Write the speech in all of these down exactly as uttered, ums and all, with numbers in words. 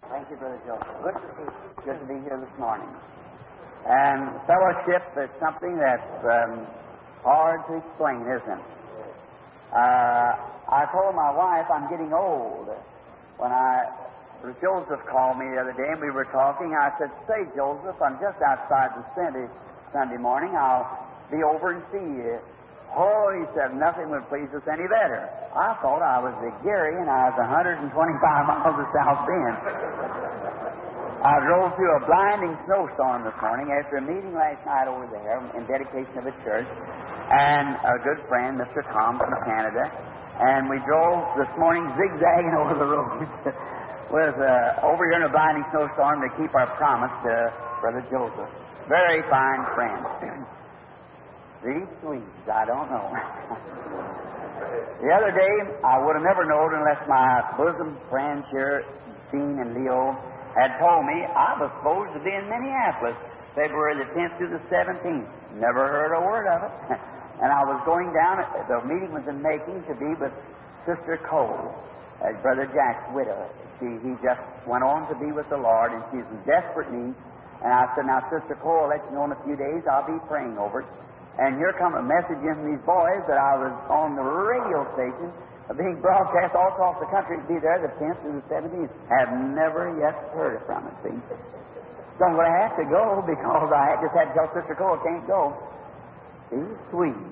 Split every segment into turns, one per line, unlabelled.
Thank you, Brother Joseph. Good to see you. Good to be here this morning. And fellowship is something that's um, hard to explain, isn't it? Uh, I told my wife I'm getting old. When I, Joseph called me the other day and we were talking, I said, "Say, Joseph, I'm just outside the Sunday, Sunday morning. I'll be over and see you." Oh, he said, "Nothing would please us any better." I thought I was Big Gary and I was one hundred twenty-five miles to South Bend. I drove through a blinding snowstorm this morning after a meeting last night over there in dedication of a church, and a good friend, Mister Tom from Canada, and we drove this morning zigzagging over the road with uh, over here in a blinding snowstorm to keep our promise to Brother Joseph. Very fine friend. These Swedes, I don't know. The other day, I would have never known unless my bosom friends here, Dean and Leo, had told me I was supposed to be in Minneapolis February the tenth through the seventeenth. Never heard a word of it. And I was going down, the meeting was in making to be with Sister Cole, uh, Brother Jack's widow. She, he just went on to be with the Lord, and she's in desperate need. And I said, "Now, Sister Cole, I'll let you know in a few days I'll be praying over it." And here come a message in from these boys that I was on the radio station being broadcast all across the country to be there the tenth through the seventeenth. Have never yet heard from it, see. So I'm going to have to go because I just had to tell Sister Cole I can't go. See, Swedes.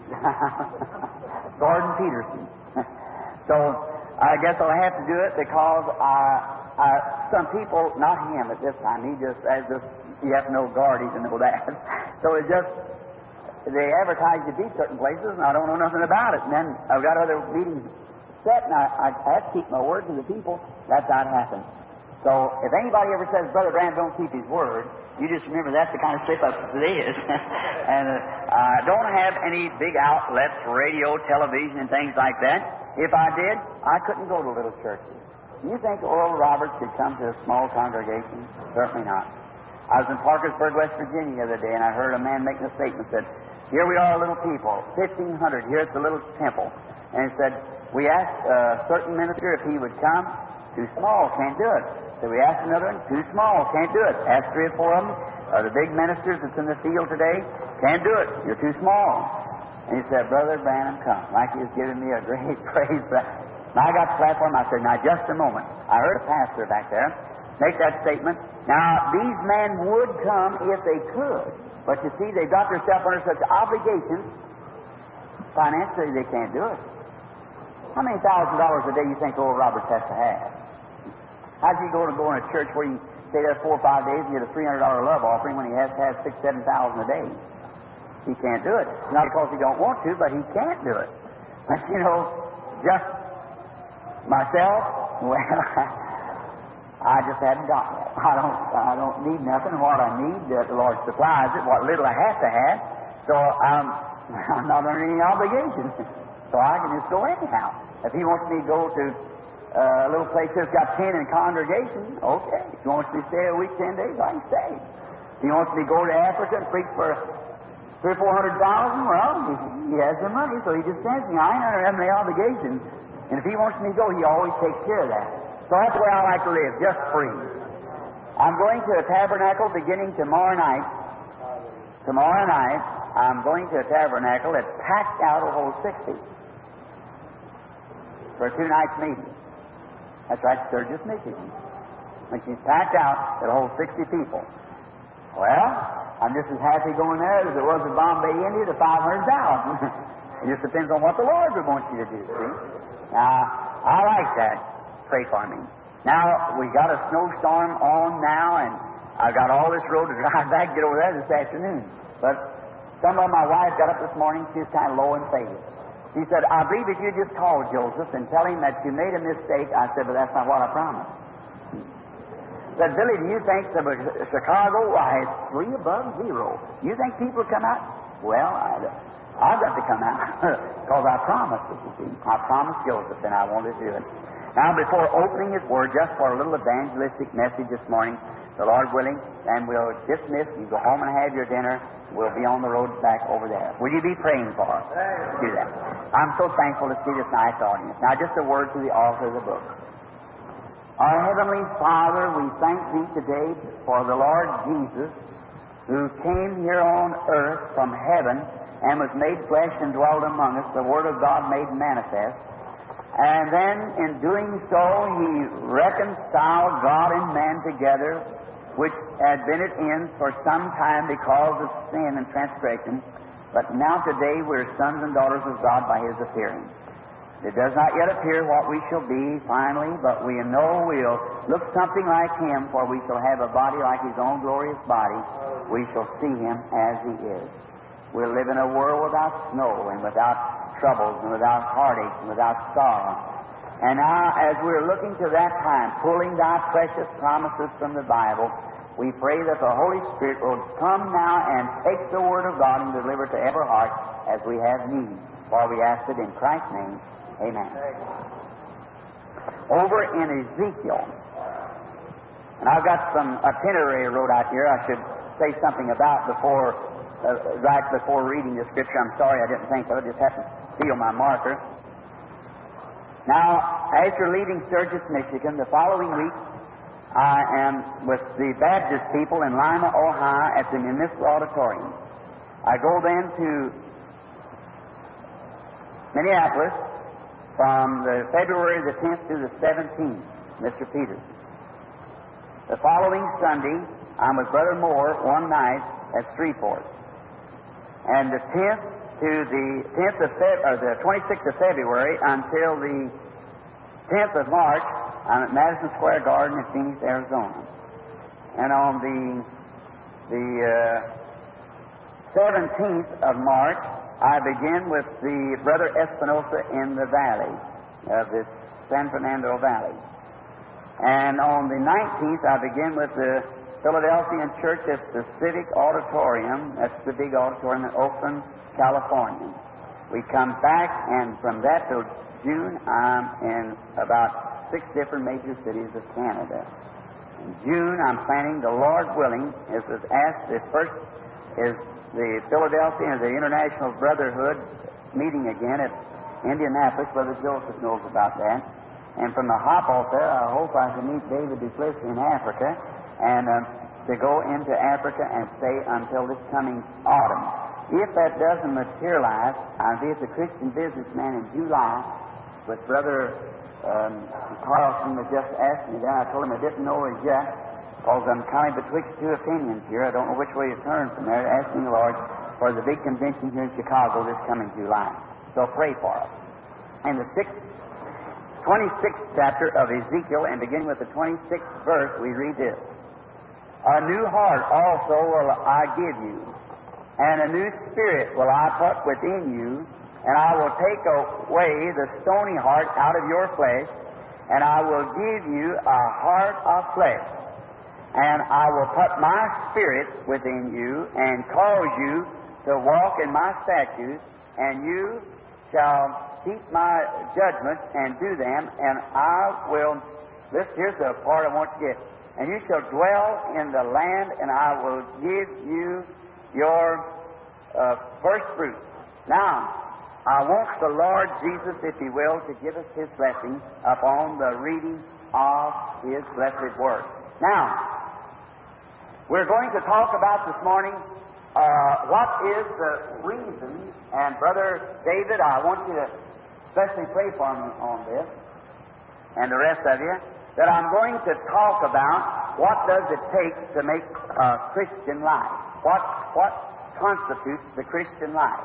Gordon Peterson. So I guess I'll have to do it because I, I, some people, not him at this time, he just, as just, you have to know Gordy to know that. So it just, they advertise to be certain places, and I don't know nothing about it. And then I've got other meetings set, and I, I have to keep my word to the people. That's how it happens. So if anybody ever says, "Brother Branham don't keep his word," you just remember that's the kind of slip-up it is. And uh, I don't have any big outlets, radio, television, and things like that. If I did, I couldn't go to little churches. Do you think Oral Roberts could come to a small congregation? Certainly not. I was in Parkersburg, West Virginia the other day, and I heard a man making a statement that, "Here we are, little people, fifteen hundred here at the little temple." And he said, "We asked a certain minister if he would come. Too small, can't do it. So we asked another one, too small, can't do it. Asked three or four of them, uh, the big ministers that's in the field today, can't do it. You're too small." And he said, "Brother Branham, come." Like he was giving me a great praise. And I got the platform, I said, "Now, just a moment." I heard a pastor back there make that statement. Now, these men would come if they could. But you see, they've got themselves under such obligations, financially they can't do it. How many thousand dollars a day you think Oral Roberts has to have? How's he going to go in a church where you stay there four or five days and get a three hundred dollar love offering when he has to have six, seven thousand a day? He can't do it. Not because he don't want to, but he can't do it. But you know, just myself, well, I just haven't got that. I don't, I don't need nothing. What I need, uh, the Lord supplies it. What little I have to have, so I'm, I'm not under any obligation. So I can just go anyhow. If he wants me to go to uh, a little place that's got ten in congregation, okay. If he wants me to stay a week, ten days, I can stay. If he wants me to go to Africa and preach for three or four hundred thousand, well, he, he has the money, so he just sends me. I ain't under any obligation. And if he wants me to go, he always takes care of that. So that's the way I like to live, just free. I'm going to a tabernacle beginning tomorrow night. Tomorrow night, I'm going to a tabernacle that's packed out will hold sixty for a two nights meeting. That's right, Sturgis, Michigan. When she's packed out, it'll hold sixty people. Well, I'm just as happy going there as it was at Bombay, India, to five hundred thousand. It just depends on what the Lord would want you to do, see? Now, I like that. Pray for me. Now, we got a snowstorm on now, and I've got all this road to drive back, get over there this afternoon. But some of my wife got up this morning, she was kind of low in faith. She said, "I believe if you just call Joseph and tell him that you made a mistake." I said, "But that's not what I promised." Said, "Billy, do you think that Chicago, why, it's three above zero. You think people will come out?" "Well, I, I've got to come out because I promised it, you see. I promised Joseph, and I wanted to do it." Now, before opening his word, just for a little evangelistic message this morning, the Lord willing, and we'll dismiss. You go home and have your dinner. We'll be on the road back over there. Will you be praying for us? Do that. I'm so thankful to see this nice audience. Now, just a word to the author of the book. Our Heavenly Father, we thank Thee today for the Lord Jesus, who came here on earth from heaven and was made flesh and dwelt among us, the Word of God made manifest. And then, in doing so, He reconciled God and man together, which had been at end for some time because of sin and transgression. But now today we're sons and daughters of God by His appearing. It does not yet appear what we shall be finally, but we know we'll look something like Him, for we shall have a body like His own glorious body. We shall see Him as He is. We'll live in a world without snow and without troubles and without heartache and without sorrow. And now, as we're looking to that time, pulling Thy precious promises from the Bible, we pray that the Holy Spirit will come now and take the Word of God and deliver it to every heart as we have need. For we ask it in Christ's name. Amen. Over in Ezekiel, and I've got some itinerary wrote out here I should say something about before, uh, right before reading the Scripture. I'm sorry I didn't think of it. I just happened to steal my marker. Now, after leaving Sturgis, Michigan, the following week, I am with the Baptist people in Lima, Ohio, at the Municipal Auditorium. I go then to Minneapolis from the February the tenth to the seventeenth, Mister Peters. The following Sunday, I'm with Brother Moore one night at Shreveport. And the tenth to the tenth of Feb- or the twenty-sixth of February until the tenth of March, I'm at Madison Square Garden in Phoenix, Arizona. And on the the uh, seventeenth of March, I begin with the Brother Espinosa in the valley of this San Fernando Valley. And on the nineteenth, I begin with the Philadelphian Church at the Civic Auditorium. That's the big auditorium in Oakland, California. We come back, and from that till June, I'm in about six different major cities of Canada. In June, I'm planning, the Lord willing, as was asked, the first is the Philadelphia and the International Brotherhood meeting again at Indianapolis. Brother Joseph knows about that. And from the hop off there, I hope I can meet David Duplessis in Africa, and uh, to go into Africa and stay until this coming autumn. If that doesn't materialize, I'll be at the Christian Businessman in July with Brother um, Carlson that just asked me that. I told him I didn't know as yet, because I'm kind of betwixt two opinions here. I don't know which way to turn from there. Asking the Lord for the big convention here in Chicago this coming July. So pray for us. In the sixth, twenty-sixth chapter of Ezekiel, and beginning with the twenty-sixth verse, we read this. A new heart also will I give you, and a new spirit will I put within you, and I will take away the stony heart out of your flesh, and I will give you a heart of flesh. And I will put my spirit within you and cause you to walk in my statutes, and you shall keep my judgments and do them, and I will, this here's the part I want you to get, and you shall dwell in the land, and I will give you your uh, first fruit. Now, I want the Lord Jesus, if He will, to give us His blessing upon the reading of His blessed Word. Now, we're going to talk about this morning uh, what is the reason, and Brother David, I want you to especially pray for me on this, and the rest of you, that I'm going to talk about what does it take to make a Christian life. What, what constitutes the Christian life.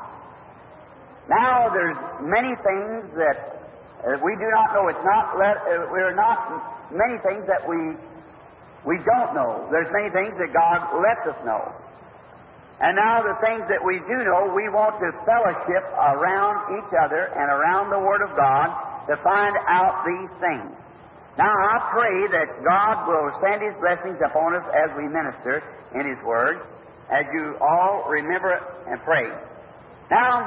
Now, there's many things that uh, we do not know. It's not, let, uh, we're not many things that we We don't know. There's many things that God lets us know. And now the things that we do know, we want to fellowship around each other and around the Word of God to find out these things. Now I pray that God will send His blessings upon us as we minister in His Word, as you all remember it and pray. Now,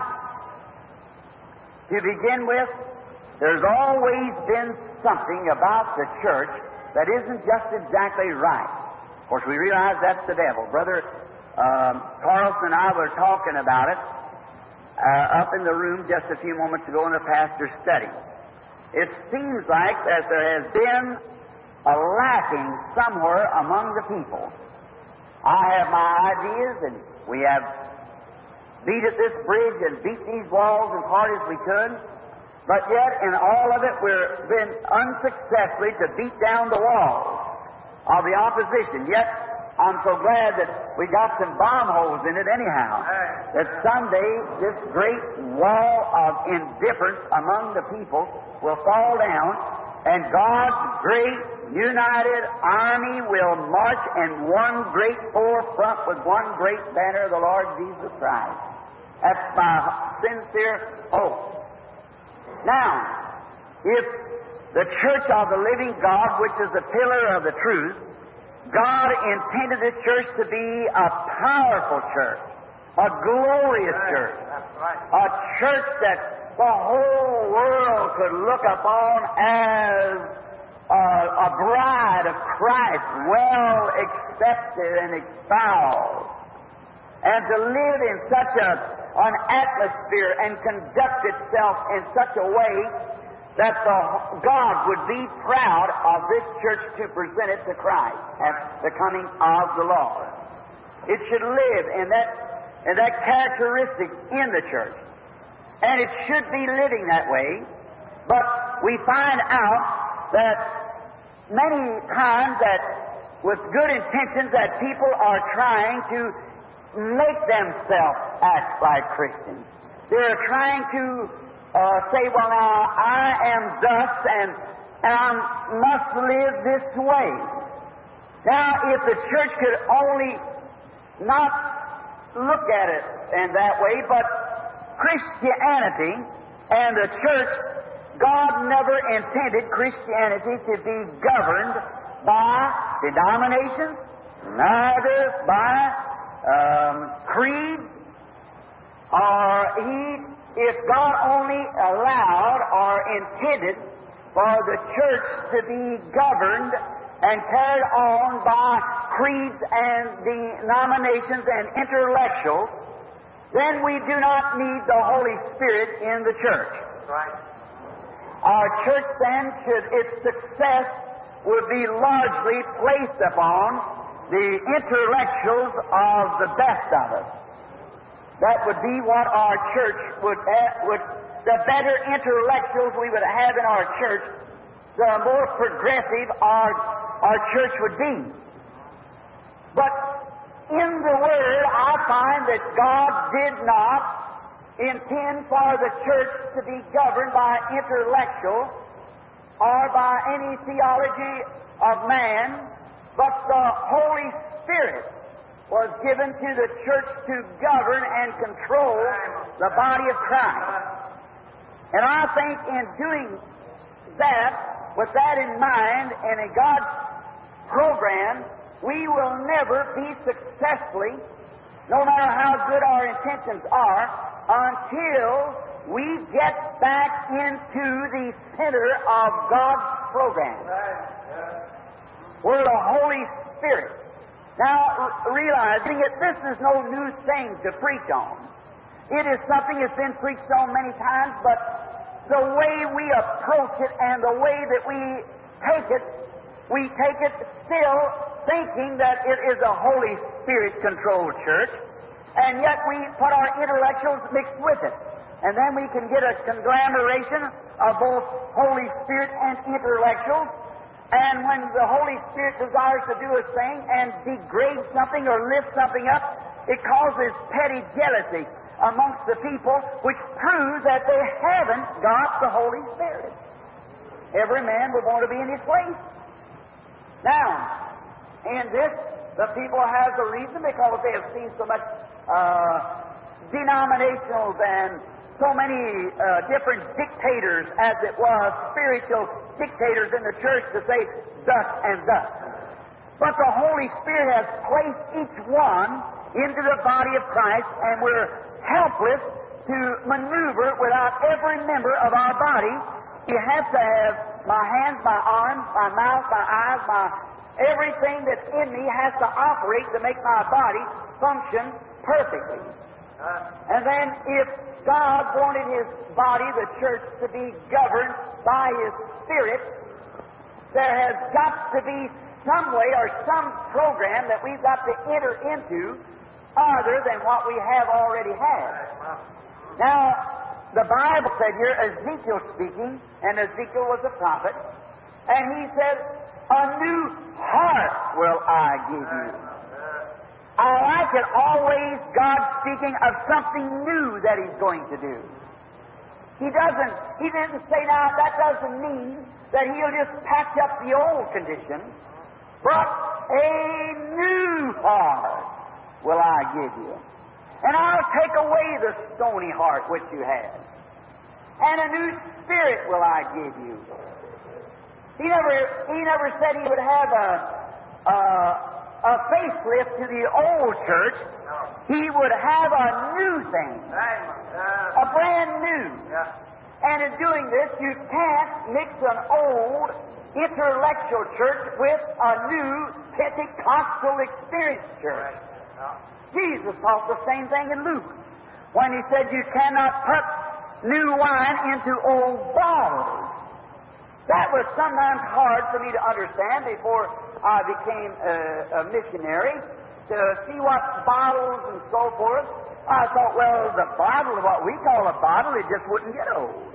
to begin with, there's always been something about the church that isn't just exactly right. Of course, we realize that's the devil. Brother um, Carlson and I were talking about it uh, up in the room just a few moments ago in the pastor's study. It seems like that there has been a lacking somewhere among the people. I have my ideas, and we have beat at this bridge and beat these walls as hard as we could, but yet in all of it we've been unsuccessfully to beat down the walls of the opposition. Yet I'm so glad that we got some bomb holes in it anyhow, that someday this great wall of indifference among the people will fall down, and God's great united army will march in one great forefront with one great banner, the Lord Jesus Christ. That's my sincere hope. Now, if the church of the living God, which is the pillar of the truth, God intended this church to be a powerful church, a glorious church, a church that the whole world could look upon as a, a bride of Christ, well accepted and espoused, and to live in such a, an atmosphere and conduct itself in such a way that the, God would be proud of this church to present it to Christ at the coming of the Lord. It should live in that, in that characteristic in the church. And it should be living that way. But we find out that many times that with good intentions that people are trying to make themselves act like Christians. They're trying to uh, say, well, now, I am thus, and, and I must live this way. Now, if the church could only not look at it in that way, but Christianity and the church, God never intended Christianity to be governed by denominations, neither by um, creed, or He, if God only allowed or intended for the church to be governed and carried on by creeds and denominations and intellectuals, then we do not need the Holy Spirit in the church.
Right.
Our church then, should its success would be largely placed upon the intellectuals of the best of us. That would be what our church would have, would, the better intellectuals we would have in our church, the more progressive our, our church would be. But in the Word, I find that God did not intend for the church to be governed by intellectual or by any theology of man, but the Holy Spirit was given to the church to govern and control the body of Christ. And I think in doing that, with that in mind, and in God's program, we will never be successfully, no matter how good our intentions are, until we get back into the center of God's program, where the Holy Spirit. Now, realizing that this is no new thing to preach on. It is something that's been preached on many times, but the way we approach it and the way that we take it, we take it still thinking that it is a Holy Spirit-controlled church, and yet we put our intellectuals mixed with it. And then we can get a conglomeration of both Holy Spirit and intellectuals. And when the Holy Spirit desires to do a thing and degrade something or lift something up, it causes petty jealousy amongst the people, which proves that they haven't got the Holy Spirit. Every man would want to be in his place. Now, in this, the people have the reason because they have seen so much uh, denominationals and so many uh, different dictators, as it was, spiritual dictators in the church, to say thus and thus. But the Holy Spirit has placed each one into the body of Christ, and we're helpless to maneuver without every member of our body. You have to have my hands, my arms, my mouth, my eyes, my everything that's in me has to operate to make my body function perfectly. And then if God wanted His body, the church, to be governed by His Spirit, there has got to be some way or some program that we've got to enter into other than what we have already had. Now, the Bible said here, Ezekiel speaking, and Ezekiel was a prophet, and he said, a new heart will I give you. I like it always, God speaking of something new that He's going to do. He doesn't, He didn't say, now, that doesn't mean that He'll just patch up the old condition, but a new heart will I give you. And I'll take away the stony heart which you had. And a new spirit will I give you. He never, he never said He would have a, a, a facelift to the old church. He would have a new thing. A brand new. And in doing this, you can't mix an old intellectual church with a new Pentecostal experience church. Jesus taught the same thing in Luke when He said you cannot put new wine into old bottles. That was sometimes hard for me to understand before I became a, a missionary, to see what bottles and so forth. I thought, well, the bottle, what we call a bottle, it just wouldn't get old.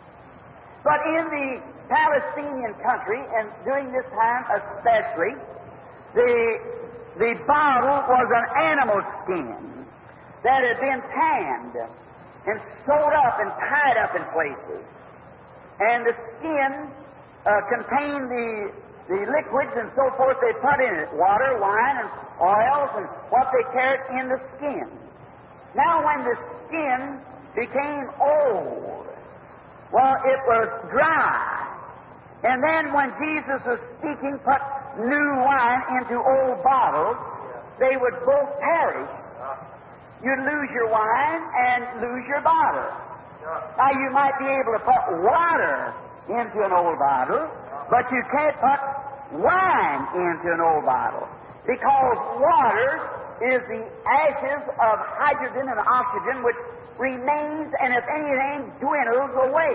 But in the Palestinian country, and during this time especially, the, the bottle was an animal skin that had been tanned and sewed up and tied up in places. And the skin uh, contained the, the liquids and so forth they put in it, water, wine, and oils, and what they carried in the skin. Now when the skin became old, well, it was dry. And then when Jesus was speaking, put new wine into old bottles, they would both perish. You'd lose your wine and lose your bottle. Now, you might be able to put water into an old bottle, but you can't put wine into an old bottle, because water is the ashes of hydrogen and oxygen which remains, and if anything dwindles away.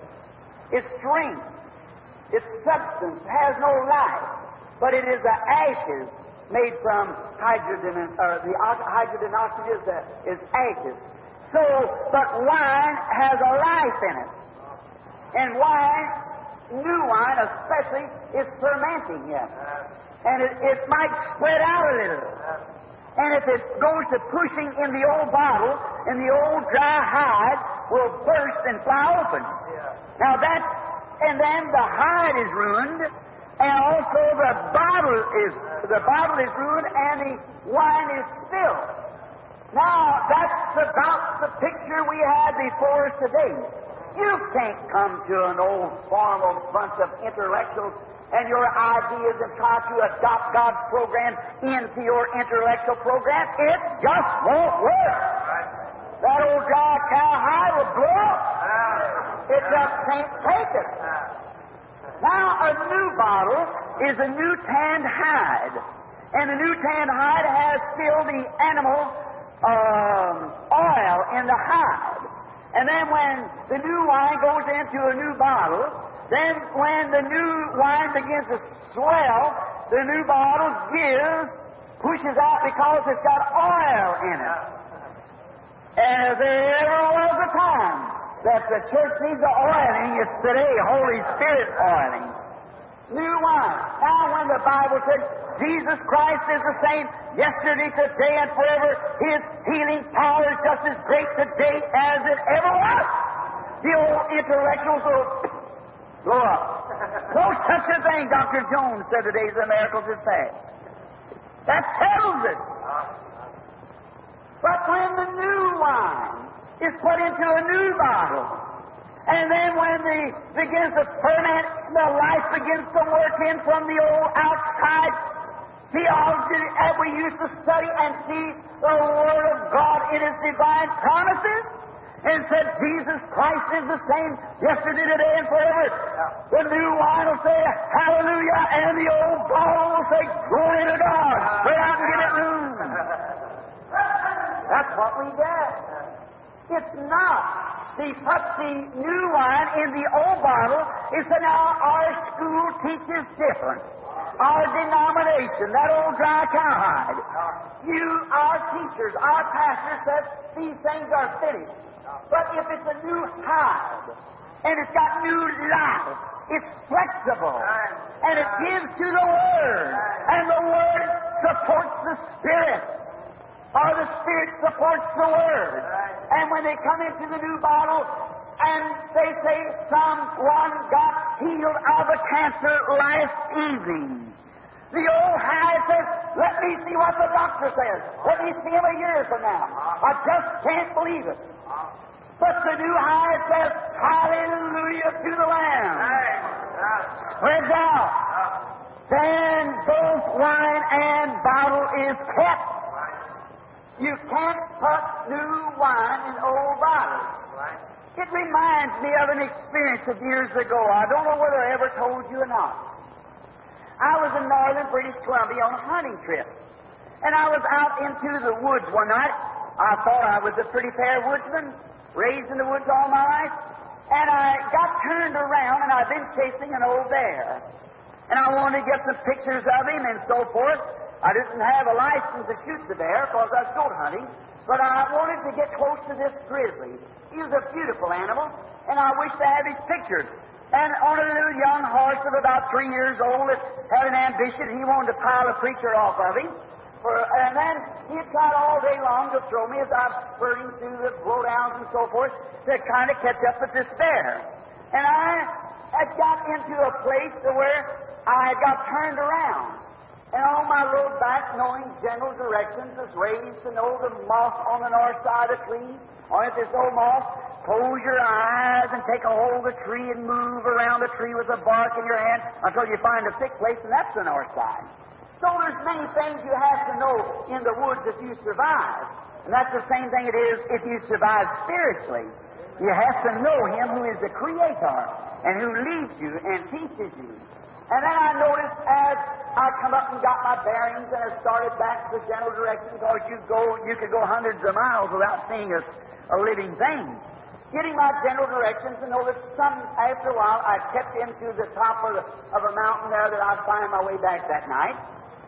Its strength, its substance has no life, but it is the ashes made from hydrogen and uh, the hydrogen and oxygen is, the, is ashes. So, but wine has a life in it, and wine, new wine especially, is fermenting yet, and it, it might spread out a little. And if it goes to pushing in the old bottle, and the old dry hide will burst and fly open. Now that, and then the hide is ruined, and also the bottle is the bottle is ruined, and the wine is spilled. Now that's about the picture we had before us today. You can't come to an old formal bunch of intellectuals and your ideas and try to adopt God's program into your intellectual program. It just won't work. That old dry cowhide will blow up. It just can't take it. Now, a new bottle is a new tanned hide. And the new tanned hide has still the animal um, oil in the hide. And then when the new wine goes into a new bottle, then when the new wine begins to swell, the new bottle gives, pushes out because it's got oil in it. And if there ever was a time that the church needs the oiling, it's today, Holy Spirit oiling. New wine. Now when the Bible said Jesus Christ is the same yesterday, today, and forever, His healing power is just as great today as it ever was. The old intellectuals will blow up. No such a thing, Doctor Jones said the days of the miracles is past. That settles it. But when the new wine is put into a new bottle, and then when the begins to ferment, the life begins to work in from the old outside theology that we used to study and see the Word of God in His divine promises, and said Jesus Christ is the same yesterday, today, and forever. The new wine will say, hallelujah, and the old bottle will say, glory to God. Spread out and get it room. That's what we get. It's not. He puts the new wine in the old bottle, He said, now our school teaches different. Our denomination, that old dry cowhide. You, our teachers, our pastor says these things are finished. But if it's a new hive, and it's got new life, it's flexible, and it gives to the Word, and the Word supports the Spirit, or the Spirit supports the Word. And when they come into the new bottle, and they say someone got healed of a cancer last evening, the old high says, let me see what the doctor says. Let me see him a year from now. I just can't believe it. But the new high says, hallelujah to the Lamb. Spreads out. Then both wine and bottle is kept. You can't put new wine in old bottles. It reminds me of an experience of years ago. I don't know whether I ever told you or not. I was in northern British Columbia on a hunting trip. And I was out into the woods one night. I thought I was a pretty fair woodsman, raised in the woods all my life. And I got turned around, and I've been chasing an old bear. And I wanted to get some pictures of him and so forth. I didn't have a license to shoot the bear because I was goat hunting. But I wanted to get close to this grizzly. He was a beautiful animal, and I wished to have his picture. And on a little young horse of about three years old that had an ambition, he wanted to pile a preacher off of him. For, and then he had tried all day long to throw me as I was spurting through the blowdowns and so forth to kind of catch up with this bear. And I had got into a place where I got turned around. And on my road back, knowing general directions, was raised to know the moss on the north side of the tree. On it, this old moss, close your eyes and take a hold of the tree and move around the tree with a bark in your hand until you find a thick place, and that's the north side. So there's many things you have to know in the woods if you survive. And that's the same thing it is if you survive spiritually. You have to know Him who is the Creator and who leads you and teaches you. And then I noticed as I come up and got my bearings and I started back to the general direction, because you go, you could go hundreds of miles without seeing a, a living thing. Getting my general directions, and noticed some, after a while, I kept into the top of, the, of a mountain there that I'd find my way back that night.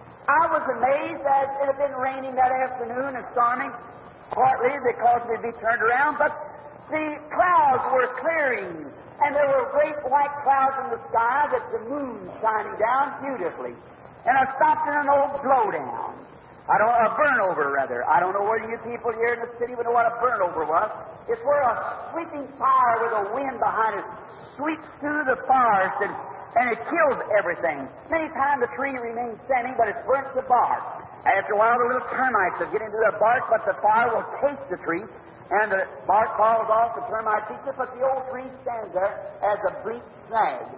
I was amazed as it had been raining that afternoon and storming, partly because we'd be turned around, but the clouds were clearing, and there were great white clouds in the sky that the moon shining down beautifully. And I stopped in an old blowdown. I don't, a burnover, rather. I don't know whether you people here in the city would know what a burnover was. It's where a sweeping fire with a wind behind it sweeps through the forest and, and it kills everything. Many times the tree remains standing, but it burns the bark. After a while, the little termites will get into the bark, but the fire will taste the tree, and the bark falls off, the termite eats it, but the old tree stands there as a bleak snag.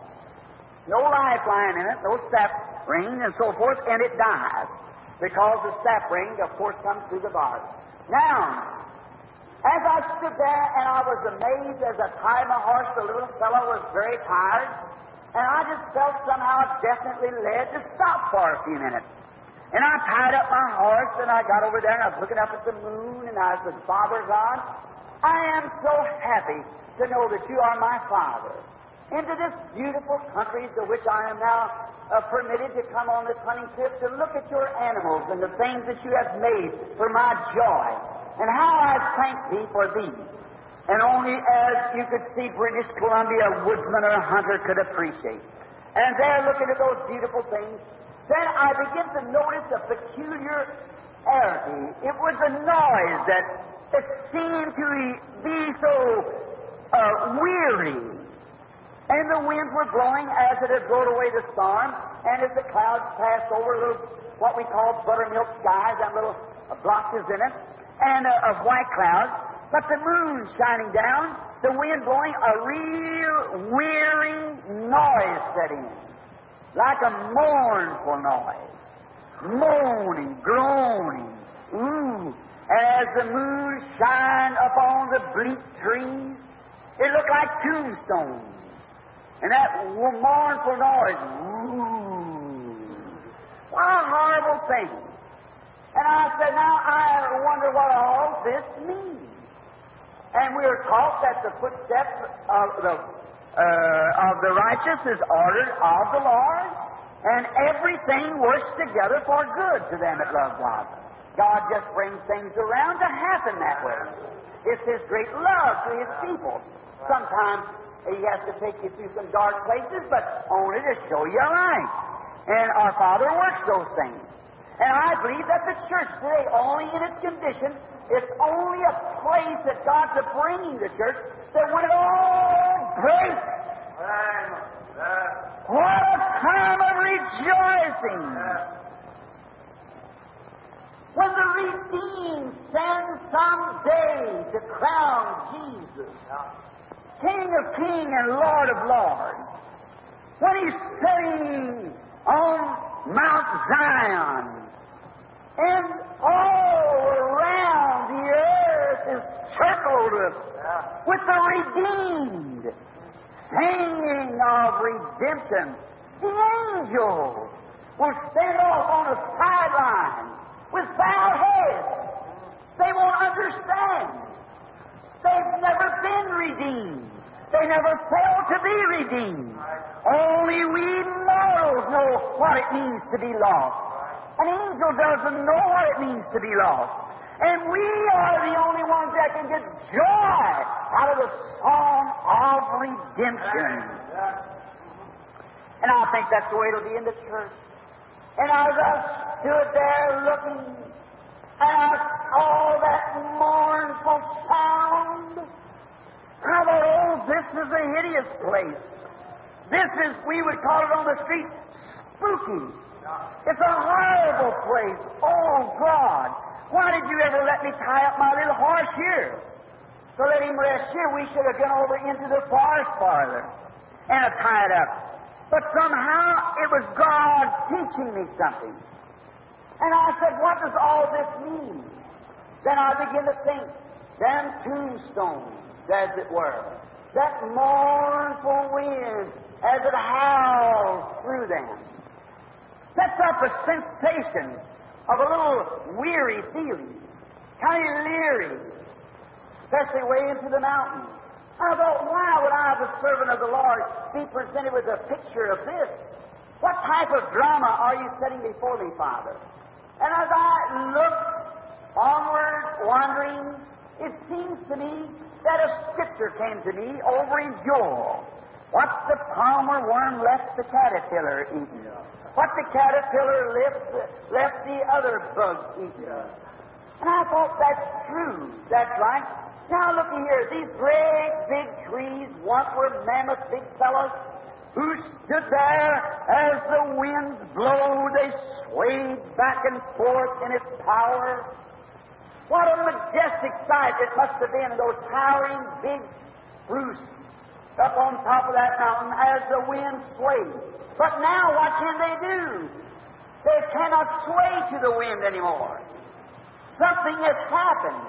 No lifeline in it, no sap ring, and so forth, and it dies, because the sap ring, of course, comes through the bark. Now, as I stood there, and I was amazed as I tied my horse, the little fellow was very tired, and I just felt somehow definitely led to stop for a few minutes. And I tied up my horse, and I got over there, and I was looking up at the moon, and I said, Father God, I am so happy to know that you are my Father. Into this beautiful country to which I am now uh, permitted to come on this hunting trip to look at your animals and the things that you have made for my joy, and how I thank thee for these. And only as you could see British Columbia, a woodsman or a hunter could appreciate. And there, looking at those beautiful things, then I began to notice a peculiarity. It was a noise that, that seemed to be so uh, weary. And the winds were blowing as it had blown away the storm, and as the clouds passed over little, what we call buttermilk skies, and little uh, blotches in it, and uh, of white clouds, but the moon shining down, the wind blowing, a real weary noise set in. Like a mournful noise, moaning, groaning, ooh, as the moon shined upon the bleak trees, it looked like tombstones, and that mournful noise, ooh, what a horrible thing. And I said, now I wonder what all this means. And we were taught that the footsteps of the uh, of the righteous is ordered of the Lord, and everything works together for good to them that love God. God just brings things around to happen that way. It's His great love to His people. Sometimes He has to take you through some dark places, but only to show you a light. And our Father works those things. And I believe that the church today, only in its condition, it's only a place that God's bringing the church that when it all breaks, what a time of rejoicing! When the redeemed stand someday to crown Jesus, King of kings and Lord of lords, when He's sitting on Mount Zion, and all around the earth is circled with the redeemed, singing of redemption. The angels will stand off on a sideline with bowed heads. They won't understand. They've never been redeemed. They never failed to be redeemed. Only we mortals know what it means to be lost. An angel doesn't know what it means to be lost. And we are the only ones that can get joy out of the song of redemption. And I think that's the way it'll be in the church. And as I stood there looking, and I saw that mournful sound, I thought, oh, this is a hideous place. This is, we would call it on the street, spooky. It's a horrible place. Oh, God, why did you ever let me tie up my little horse here? To let him rest here, we should have gone over into the forest farther and have tied up. But somehow it was God teaching me something. And I said, what does all this mean? Then I began to think, them tombstones, as it were, that mournful wind as it howls through them, sets up a sensation of a little weary feeling, kind of leery, especially way into the mountains. I thought, why would I, the servant of the Lord, be presented with a picture of this? What type of drama are you setting before me, Father? And as I looked onward, wandering, it seems to me that a scripture came to me over in Joel. What the palmer worm left the caterpillar eating. What the caterpillar left, left the other bugs eating. And I thought, that's true. That's right. Now, looky here. These great big trees once were mammoth big fellows who stood there as the winds blow. They swayed back and forth in its power. What a majestic sight it must have been, those towering big spruce up on top of that mountain as the wind swayed. But now what can they do? They cannot sway to the wind anymore. Something has happened.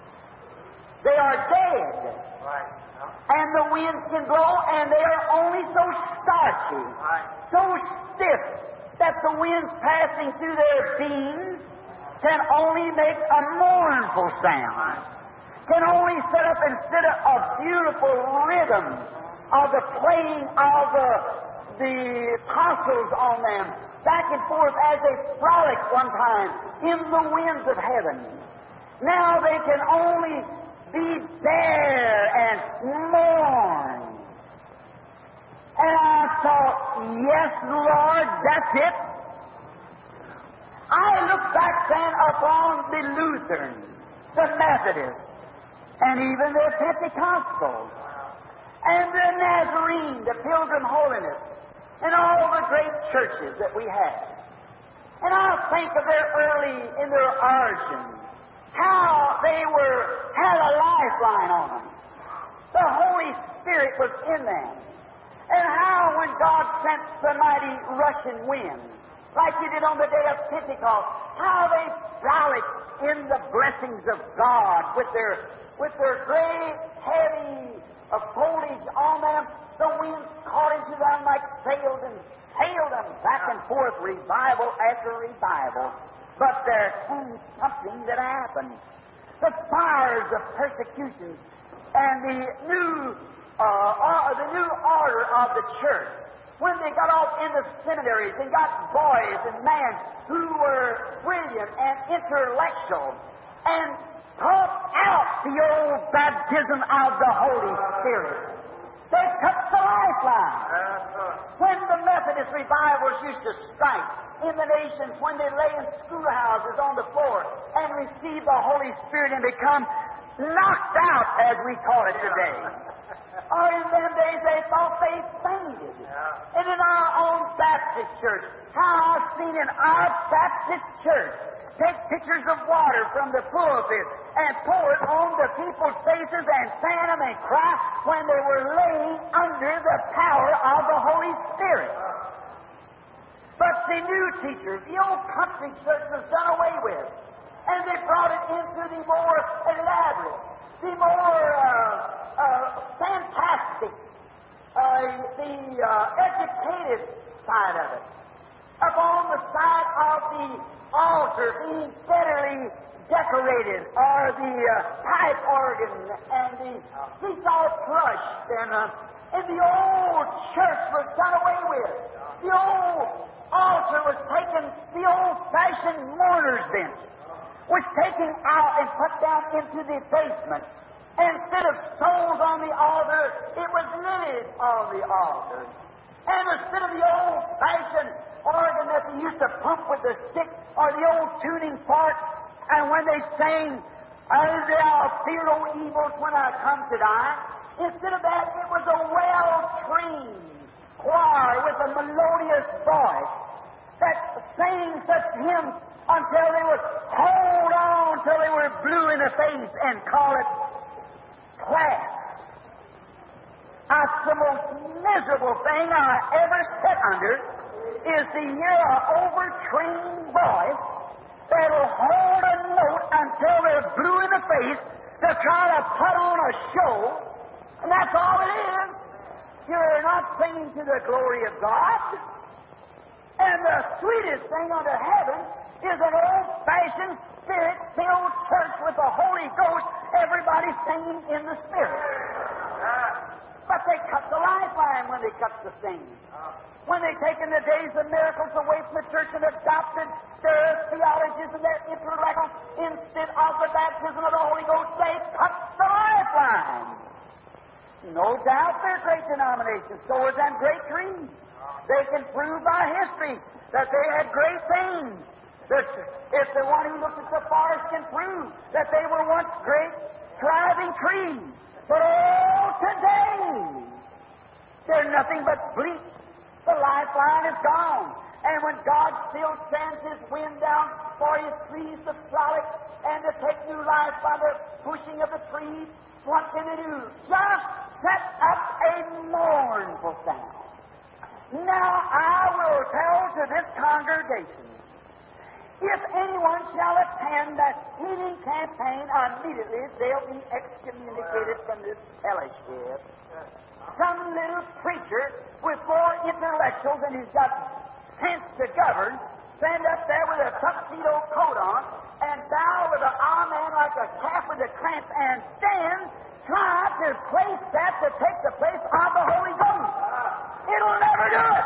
They are dead.
Right.
And the winds can blow, and they are only so starchy,
Right.
so stiff, that the winds passing through their beams can only make a mournful sound, can only set up instead of a beautiful rhythm of the playing of the, the apostles on them, back and forth as they frolicked one time in the winds of heaven. Now they can only be bare and mourn. And I thought, yes, Lord, that's it. I look back then upon the Lutherans, the Methodists, and even the Pentecostals, and the Nazarene, the Pilgrim Holiness, and all the great churches that we have. And I think of their early, in their origin, how they were, had a lifeline on them. The Holy Spirit was in them. And how when God sent the mighty rushing wind, like He did on the day of Pentecost, how they frolicked in the blessings of God with their, with their great heavy uh, foliage on them. The wind caught into them like sails and sailed them back and forth, revival after revival. But there came something that happened. The fires of persecution and the new uh, or the new order of the church, when they got off into seminaries and got boys and men who were brilliant and intellectual and taught out the old baptism of the Holy Spirit, they cut the lifeline. When the Methodist revivals used to strike in the nations, when they lay in schoolhouses on the floor and receive the Holy Spirit and become knocked out, as we call it today. Or in them days they thought they fainted. And in our own Baptist church, how I've seen in our Baptist church take pitchers of water from the pulpit and pour it on the people's faces and fan them and cry when they were laying under the power of the Holy Spirit. But the new teachers, the old country church, was done away with. And they brought it into the more elaborate, the more uh, uh, fantastic, uh, the uh, educated side of it. Upon the side of the altar being betterly decorated, or the uh, pipe organ and the seesaw crushed, and, uh, and the old church was done away with. The old altar was taken, the old-fashioned mourner's bench was taken out and put down into the basement. And instead of souls on the altar, it was lilies on the altar. And instead of the old-fashioned organ that they used to pump with the stick, or the old tuning fork, and when they sang, I'll fear no evils when I come to die, instead of that, it was a well-trained choir with a melodious voice that sang such hymns until they would hold on till they were blue in the face and call it class. That's the most miserable thing I ever sat under, is to hear an overtrained voice that'll hold a note until they're blue in the face to try to put on a show, and that's all it is. You're not singing to the glory of God. And the sweetest thing under heaven is an old-fashioned, spirit-filled church with the Holy Ghost, everybody singing in the Spirit. But they cut the lifeline when they cut the singing. When they've taken the days of miracles away from the church and adopted their theologies and their intellectuals instead of the baptism of the Holy Ghost, they cut the lifeline. No doubt they're great denominations, so are them great creeds. They can prove by history that they had great things. That if the one who looked at the forest can prove that they were once great, thriving trees. But oh, today, they're nothing but bleak. The lifeline is gone. And when God still sends His wind down for His trees to frolic and to take new life by the pushing of the trees, what can they do? Just set up a mournful sound. Now I will tell to this congregation, if anyone shall attend that healing campaign, immediately they'll be excommunicated from this fellowship. Some little preacher with more intellectuals and he's got sense to govern, stand up there with a tuxedo coat on and bow with an amen like a calf with a cramp, and then try to place that to take the place of the Holy Ghost. It'll never do it.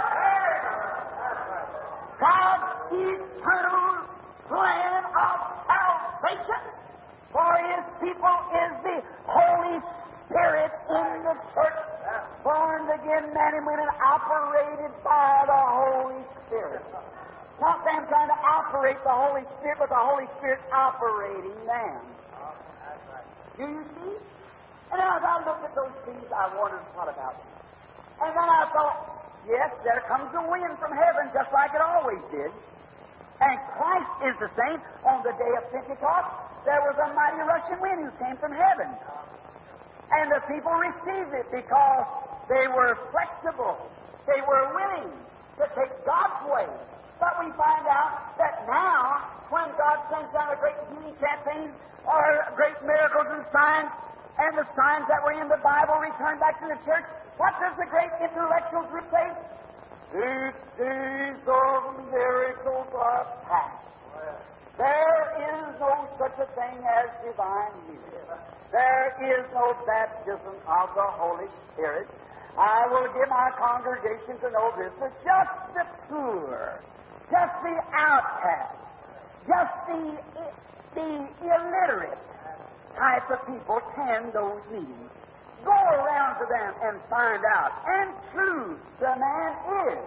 God's eternal plan of salvation for His people is the Holy Spirit in the church. Born again men and women operated by the Holy Spirit. Not them trying to operate the Holy Spirit, but the Holy Spirit operating them. Do you see? And as I looked at those things, I wondered what about them. And then I thought, yes, there comes a wind from heaven just like it always did. And Christ is the same. On the day of Pentecost, there was a mighty rushing wind who came from heaven. And the people received it because they were flexible. They were willing to take God's way. But we find out that now, when God sends down a great healing campaign or great miracles and signs, and the signs that were in the Bible return back to the church, what does the great intellectuals replace? These days of miracles are past. There is no such such a thing as divine healing. There is no baptism of the Holy Spirit. I will give my congregation to know this, that just the poor, just the outcast, just the, the illiterate type of people attend those meetings. Go around to them and find out. And true, the man is.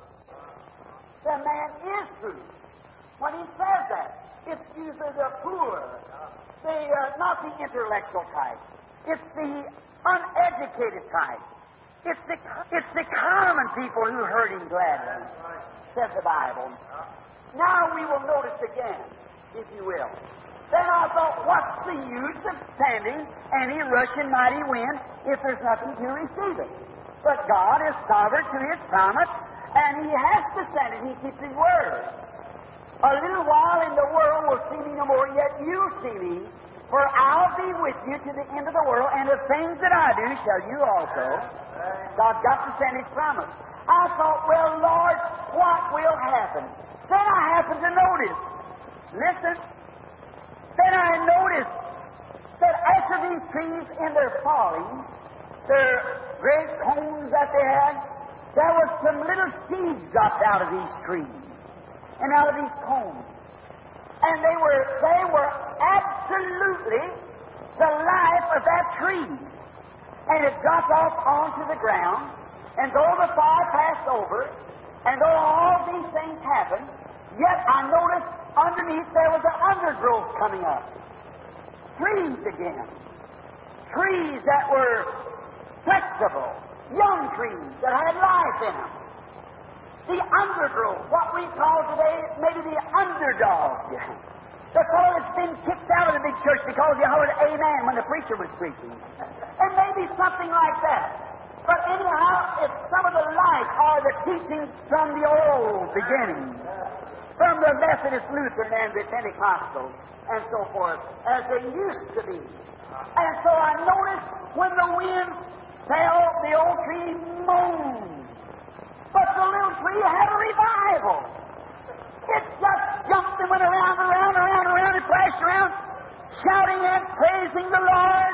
The man is true. When he says that, it's usually the poor, the, uh, not the intellectual type. It's the uneducated type. It's the, it's the common people who heard him gladly, says the Bible. Now we will notice again, if you will. Then I thought, what's the use of sending any rushing mighty wind if there's nothing to receive it? But God is sovereign to His promise, and He has to send it. He keeps His word. A little while in the world will see me no more, yet you'll see me, for I'll be with you to the end of the world, and the things that I do shall you also. God's got to send His promise. I thought, well, Lord, what will happen? Then I happened to notice, listen, then I noticed that after these trees in their falling, their great cones that they had, there was some little seeds dropped out of these trees and out of these cones. And they were they were absolutely the life of that tree. And it dropped off onto the ground, and though the fire passed over, and though all these things happened, yet I noticed underneath there was an undergrowth coming up. Trees again. Trees that were flexible, young trees that had life in them. The undergrowth, what we call today maybe the underdog. The fellow that's been kicked out of the big church because he hollered amen when the preacher was preaching. And maybe something like that. But anyhow, it's some of the life or the teachings from the old beginning, from the Methodist, Lutheran, and the Pentecostal, and so forth, as they used to be. And so I noticed when the wind fell, the old tree moaned. But the little tree had a revival. It just jumped and went around, around, around, around, and flashed around, shouting and praising the Lord.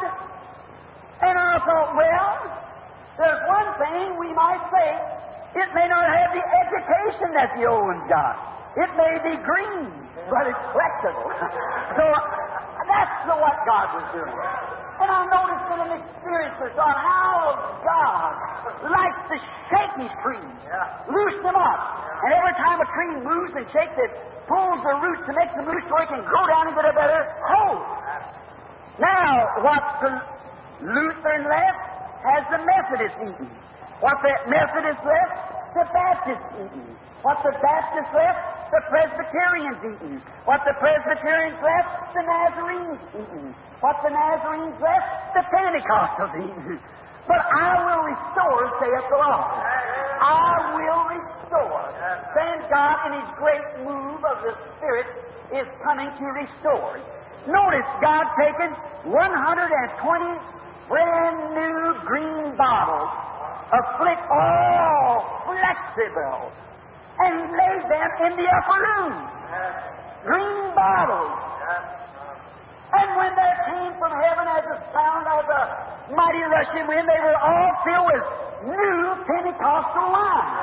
And I thought, well, there's one thing we might say. It may not have the education that the old one's got. It may be green, but it's flexible. So that's the, what God was doing. And I noticed in an experience on how God likes to shake His trees, loose them up. And every time a tree moves and shakes it, pulls the roots and makes them loose so it can grow down into a better hole. Now, what the Lutheran left has the Methodist eaten. What the Methodist left, the Baptist eaten. What the Baptist left, the Presbyterians eaten. What the Presbyterians left, the Nazarenes eaten. What the Nazarenes left, the Pentecostals eaten. But I will restore, saith the Lord. I will restore. Thank God, in His great move of the Spirit is coming to restore. Notice God taking one hundred twenty brand new green bottles of flick, all flexible, and laid them in the upper room. Green bottles. And when there came from heaven as a sound of a mighty rushing wind, they were all filled with new Pentecostal wine.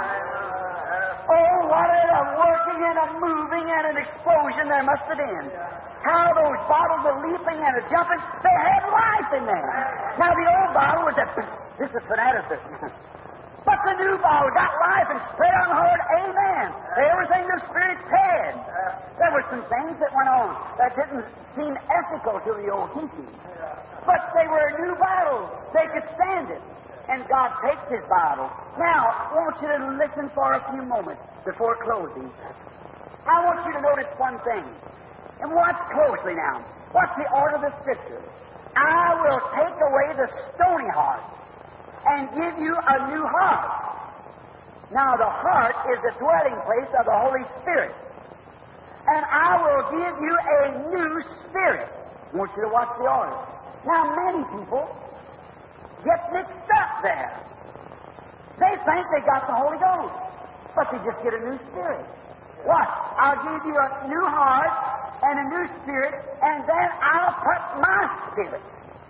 Oh, what a working and a moving and an explosion there must have been. How those bottles are leaping and are jumping. They had life in them. Now the old bottle was a, this is fanaticism. But the new bottle got life and spread on hard, amen. Everything the Spirit said. There were some things that went on that didn't seem ethical to the old teaching. But they were a new bottle. They could stand it. And God takes His bottle. Now, I want you to listen for a few moments before closing. I want you to notice one thing. And watch closely now. What's the order of the Scripture? I will take away the stony heart and give you a new heart. Now, the heart is the dwelling place of the Holy Spirit. And I will give you a new spirit. I want you to watch the order. Now, many people get mixed up there. They think they got the Holy Ghost, but they just get a new spirit. What? I'll give you a new heart and a new spirit, and then I'll put my spirit.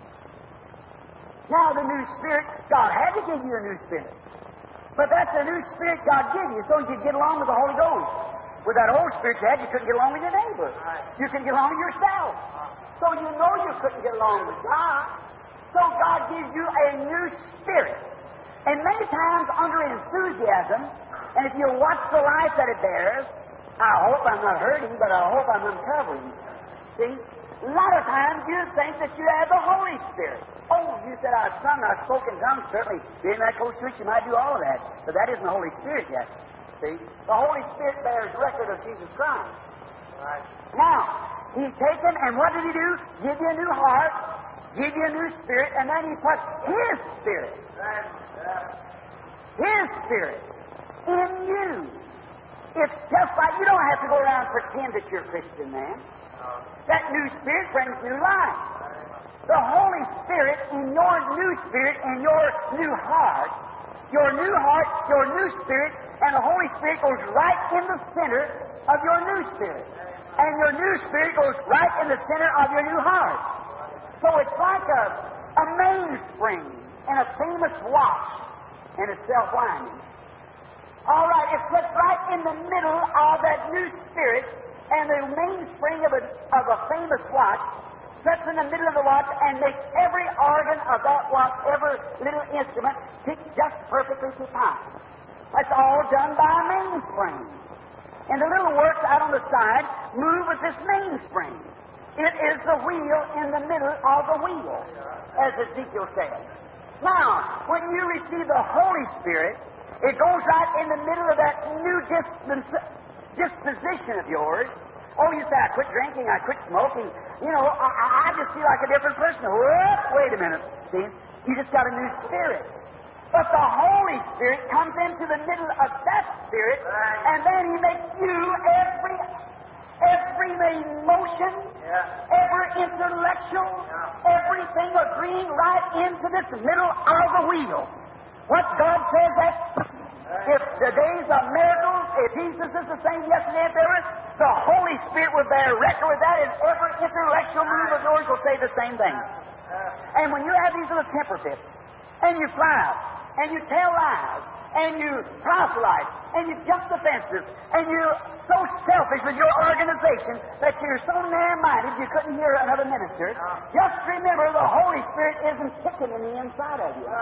Now the new spirit, God had to give you a new spirit. But that's the new spirit God gave you, so you could get along with the Holy Ghost. With that old spirit you had, you couldn't get along with your neighbor. You couldn't get along with yourself. So you know you couldn't get along with God. So God gives you a new spirit. And many times under enthusiasm, and if you watch the life that it bears, I hope I'm not hurting, but I hope I'm uncovering. See? A lot of times you think that you have the Holy Spirit. Oh, you said I've sung, I've spoken tongues. Certainly, being that close to it, you might do all of that. But that isn't the Holy Spirit yet. See? The Holy Spirit bears record of Jesus Christ. Right. Now, He's taken, and what did He do? Give you a new heart, give you a new spirit, and then He puts His Spirit. His Spirit in you. It's just like, you don't have to go around and pretend that you're a Christian, man. That new spirit brings new life. The Holy Spirit in your new spirit, in your new heart, your new heart, your new spirit, and the Holy Spirit goes right in the center of your new spirit. And your new spirit goes right in the center of your new heart. So it's like a, a mainspring in a famous watch, and it's self-winding. All right, it sits right in the middle of that new spirit, and the mainspring of a, of a famous watch sits in the middle of the watch and makes every organ of that watch, every little instrument, tick just perfectly to time. That's all done by a mainspring. And the little works out on the side move with this mainspring. It is the wheel in the middle of the wheel, as Ezekiel said. Now, when you receive the Holy Spirit, it goes right in the middle of that new dispens- disposition of yours. Oh, you say, I quit drinking, I quit smoking. You know, I, I just feel like a different person. Whoop, wait a minute. See, you just got a new spirit. But the Holy Spirit comes into the middle of that spirit, and then He makes you every every emotion, yeah. every intellectual, yeah. everything agreeing right into this middle of the wheel. What God says that if the days of miracles, if Jesus is the same yesterday and forever, the Holy Spirit will bear record with that, and every intellectual move of yours will say the same thing. And when you have these little temper fits, and you fly out, and you tell lies, and you proselyte, and you jump the fences, and you're so selfish with your organization that you're so narrow-minded you couldn't hear another minister, just remember the Holy Spirit isn't ticking in the inside of you.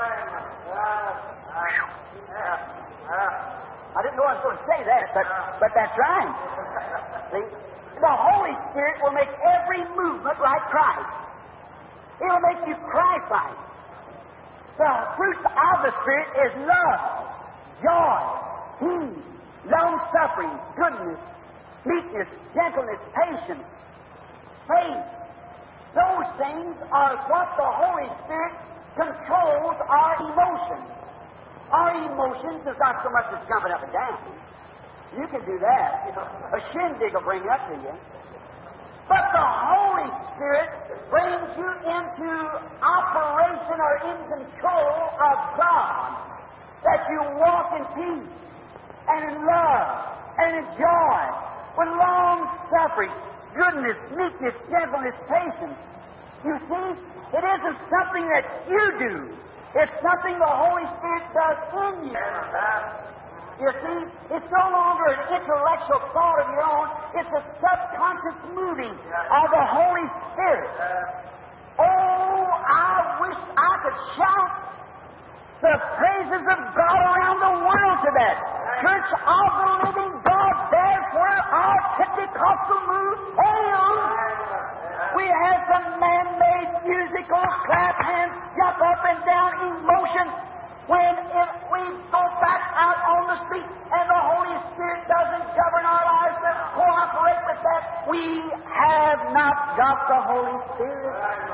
I didn't know I was going to say that, but, but that's right. See? The Holy Spirit will make every movement like Christ. It will make you Christ-like. The fruit of the Spirit is love, joy, peace, long-suffering, goodness, meekness, gentleness, patience, faith. Those things are what the Holy Spirit controls our emotions. Our emotions is not so much as jumping up and down. You can do that. You know, a shindig will bring it up to you. But the Holy Spirit brings you into operation or in control of God, that you walk in peace and in love and in joy, with long-suffering, goodness, meekness, gentleness, patience. You see, it isn't something that you do. It's something the Holy Spirit does in you. You see, it's no longer an intellectual thought of your own. It's a subconscious moving of the Holy Spirit. Oh, I wish I could shout the praises of God around the world to that. Church of the living God, that's where our Pentecostal move hails. We have some man-made musical clap hands, jump up and down emotion. When if we go back out on the street and the Holy Spirit doesn't govern our lives to cooperate with that, we have not got the Holy Spirit.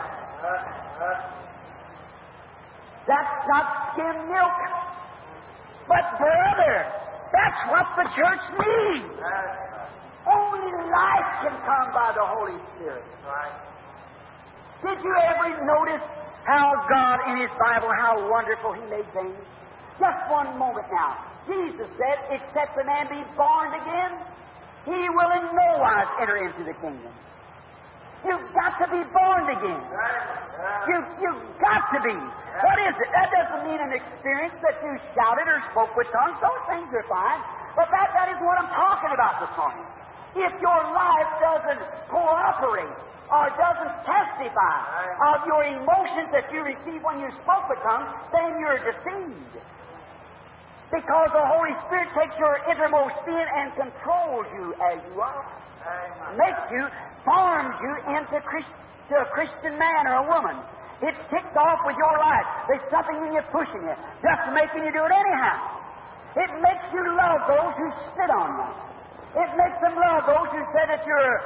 That's not skim milk. But brother, that's what the church needs. Only life can come by the Holy Spirit. Did you ever notice how God in His Bible, how wonderful He made things? Just one moment now. Jesus said, except a man be born again, he will in no wise enter into the kingdom. You've got to be born again. You, you've got to be. What is it? That doesn't mean an experience that you shouted or spoke with tongues. Those things are fine. But that, that is what I'm talking about this morning. If your life doesn't cooperate or doesn't testify of your emotions that you received when you spoke with tongues, then you're deceived. Because the Holy Spirit takes your innermost being and controls you as you are. Makes you, forms you into Christ, to a Christian man or a woman. It's ticked off with your life. There's something in you pushing you, just making you do it anyhow. It makes you love those who spit on you. It makes them love those who say that you're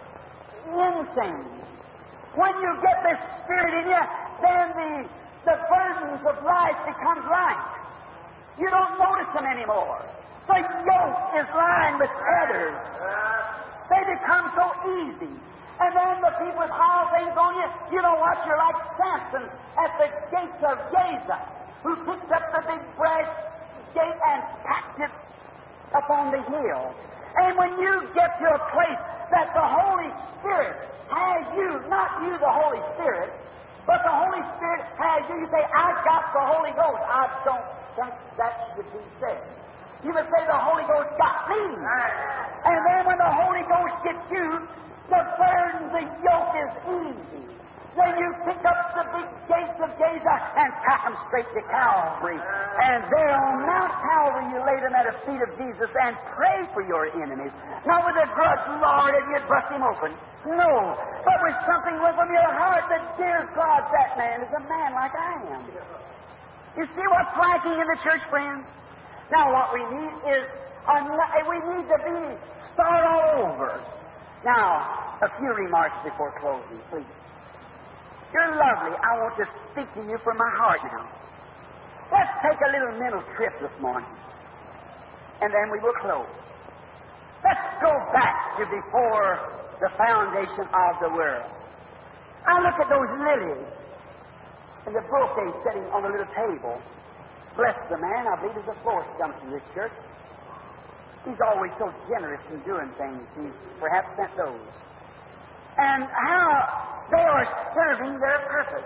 insane. When you get this spirit in you, then the, the burdens of life becomes light. You don't notice them anymore. The yoke is lined with feathers. They become so easy. And then the people with high things on you, you know what? You're like Samson at the gates of Gaza, who picked up the big brass gate and packed it up on the hill. And when you get to a place that the Holy Spirit has you, not you, the Holy Spirit, but the Holy Spirit has you, you say, I've got the Holy Ghost. I don't think that should be said. You would say, the Holy Ghost got me. And then when the Holy Ghost gets you, the burden, the yoke is easy. Then you pick up the big gates of Gaza and pack them straight to Calvary. And there on Mount Calvary you lay them at the feet of Jesus and pray for your enemies. Not with a grudge, Lord, if you'd bust him open. No, but with something from your heart that, dear God, that man is a man like I am. You see what's lacking in the church, friends? Now what we need is, we need to be, start all over. Now, a few remarks before closing, please. You're lovely. I want to speak to you from my heart now. Let's take a little mental trip this morning, and then we will close. Let's go back to before the foundation of the world. I look at those lilies and the bouquet sitting on the little table. Bless the man. I believe there's a florist comes to this church. He's always so generous in doing things. He's perhaps sent those. And how they are serving their purpose.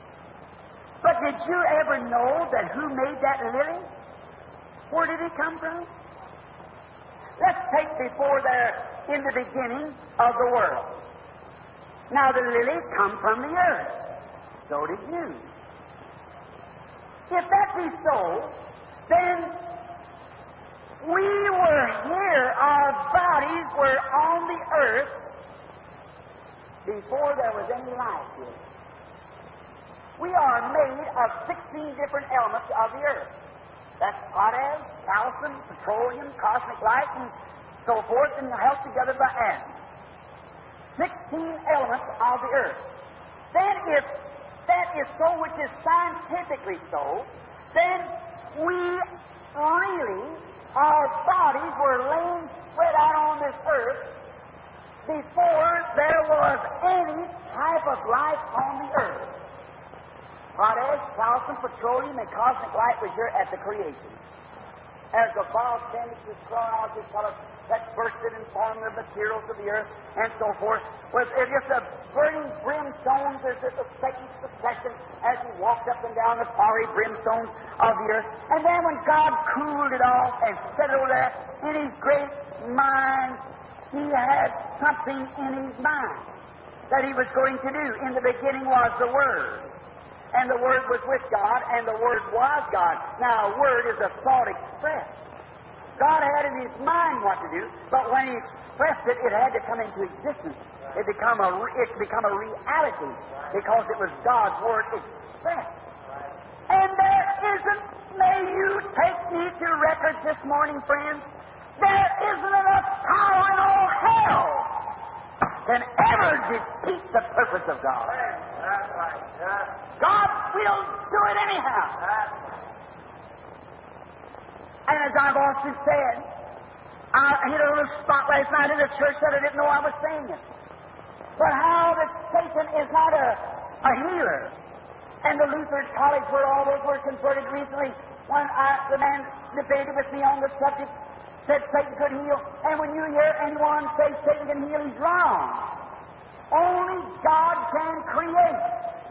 But did you ever know that who made that lily? Where did it come from? Let's take before there in the beginning of the world. Now the lily come from the earth. So did you. If that be so, then we were here, our bodies were on the earth before there was any life here. We are made of sixteen different elements of the earth. That's potash, calcium, petroleum, cosmic light, and so forth, and held together by atoms. Sixteen elements of the earth. Then if that is so, which is scientifically so, then we really, our bodies were laying spread out on this earth before there was any type of life on the earth. Potash, calcium, petroleum, and cosmic light was here at the creation. As the volcanic destroyed this color that bursted and formed the materials of the earth and so forth, was just a burning brimstone, there's just a second succession as he walked up and down the fiery brimstones of the earth. And then when God cooled it off and set it over there, in his great mind, he had something in his mind that he was going to do. In the beginning was the Word. And the Word was with God, and the Word was God. Now, a Word is a thought expressed. God had in his mind what to do, but when he expressed it, it had to come into existence. It become a it become a reality because it was God's Word expressed. And there isn't, may you take me to records this morning, friends, there isn't enough power in all hell can ever defeat the purpose of God. God will do it anyhow. And as I've often said, I hit a little spot last night in the church that I didn't know I was saying it. But how that Satan is not a, a healer. And the Lutheran College, where all those were converted recently, when I, the man debated with me on the subject, said Satan could heal, and when you hear anyone say Satan can heal, he's wrong. Only God can create.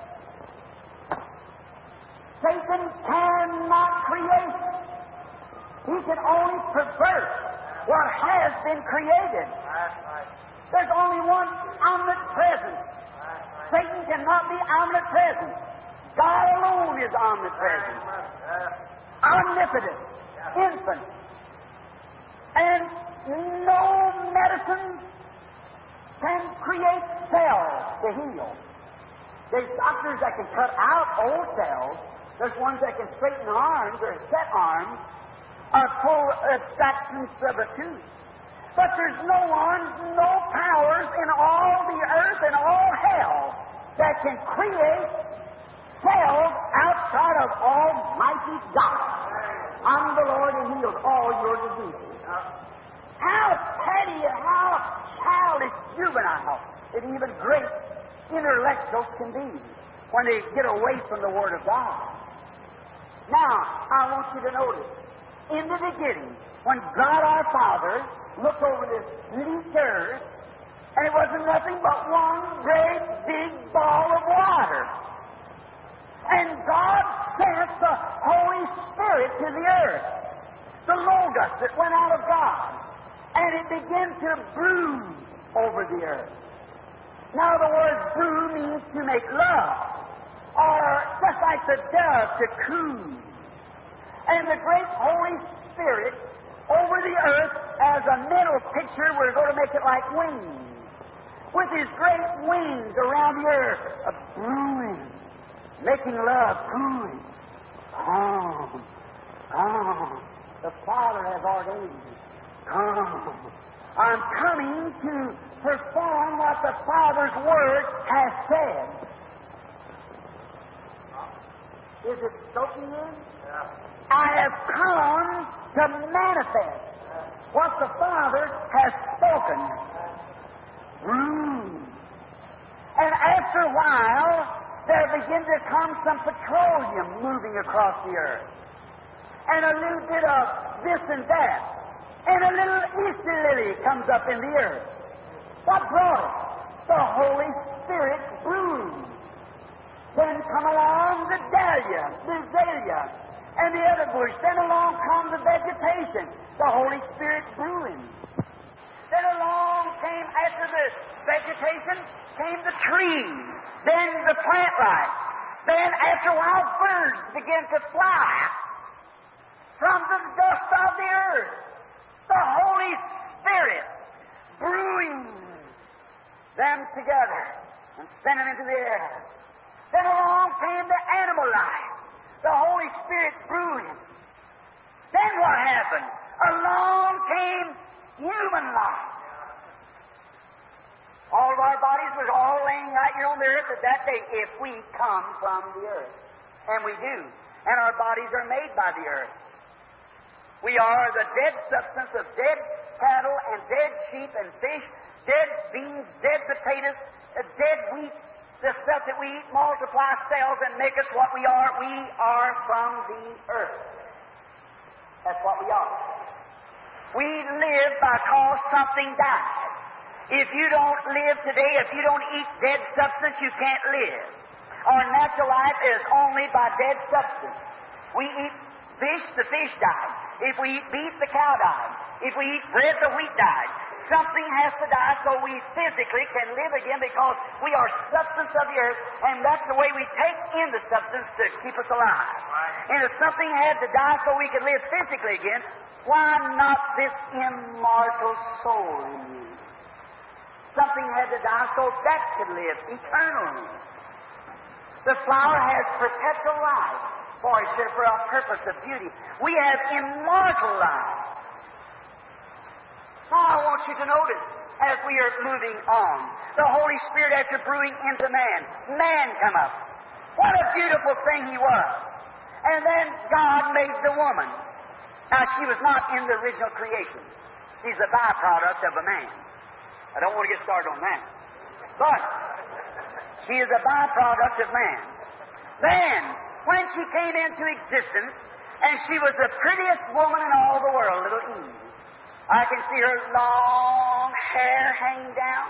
Satan cannot create. He can only pervert what has been created. There's only one omnipresent. Satan cannot be omnipresent. God alone is omnipresent, omnipotent, infinite. And no medicine can create cells to heal. There's doctors that can cut out old cells. There's ones that can straighten arms or set arms or pull extractions of a tooth. But there's no one, no powers in all the earth and all hell that can create cells outside of Almighty God. I'm the Lord and heals all your diseases. How petty and how childish, juvenile, and even great intellectuals can be when they get away from the Word of God. Now, I want you to notice, in the beginning, when God our Father looked over this bleak earth, and it wasn't nothing but one great big ball of water. And God sent the Holy Spirit to the earth, the Logos that went out of God, and it began to brew over the earth. Now, the word brew means to make love, or just like the dove to coo. And the great Holy Spirit over the earth, as a mental picture, we're going to make it like wings, with His great wings around the earth, a brewing, making love, cooing. Come, come. The Father has ordained. Come. I'm coming to perform what the Father's Word has said. Is it soaking in? Yeah. I have come to manifest what the Father has spoken. Mm. And after a while, there begin to come some petroleum moving across the earth. And a little bit of this and that. And a little Easter lily comes up in the earth. What brought it? The Holy Spirit brewed. Then come along the dahlia, the azalea, and the other bush. Then along comes the vegetation, the Holy Spirit brewing. Then along came, after the vegetation, came the trees, then the plant life. Then after a while, birds began to fly from the dust of the earth. The Holy Spirit brewing them together and sending them into the air. Then along came the animal life, the Holy Spirit brewing. Then what happened? Along came human life. All of our bodies was all laying right here on the earth at that day if we come from the earth. And we do. And our bodies are made by the earth. We are the dead substance of dead cattle and dead sheep and fish, dead beans, dead potatoes, dead wheat. The stuff that we eat multiply cells and make us what we are. We are from the earth. That's what we are. We live because something died. If you don't live today, if you don't eat dead substance, you can't live. Our natural life is only by dead substance. We eat fish, the fish died. If we eat beef, the cow died. If we eat bread, the wheat died. Something has to die so we physically can live again because we are substance of the earth, and that's the way we take in the substance to keep us alive. And if something had to die so we could live physically again, why not this immortal soul in you? Something had to die so that could live eternally. The flower has perpetual life, for it's here for a purpose of beauty. We have immortal life. Now I want you to notice, as we are moving on, the Holy Spirit after brewing into man, man come up. What a beautiful thing he was. And then God made the woman. Now she was not in the original creation. She's a byproduct of a man. I don't want to get started on that. But she is a byproduct of man. Then, when she came into existence, and she was the prettiest woman in all the world, little Eve. I can see her long hair hanging down.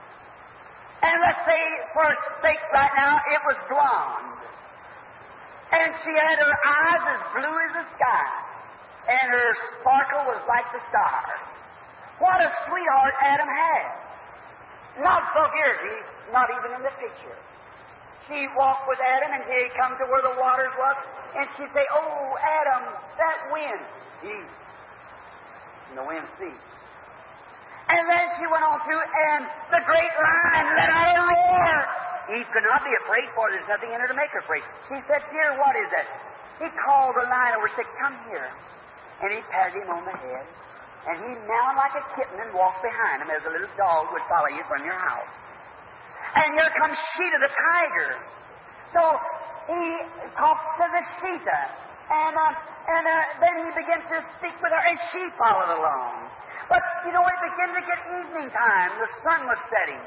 And let's say, for sake right now, it was blonde. And she had her eyes as blue as the sky. And her sparkle was like the stars. What a sweetheart Adam had. Not vulgarity, not even in the picture. She'd walk with Adam until he come to where the waters was, and she'd say, "Oh, Adam, that wind." East. And the wind ceased. And then she went on through, and the great lion let out a roar. Eve could not be afraid, for there's nothing in her to make her afraid. She said, "Dear, what is it?" He called the lion over and said, "Come here." And he patted him on the head. And he meowed like a kitten and walked behind him as a little dog would follow you from your house. And here comes Sheeta the tiger. So he talked to the Sheeta. And, uh, and uh, then he began to speak with her, and she followed along. But, you know, it began to get evening time. The sun was setting.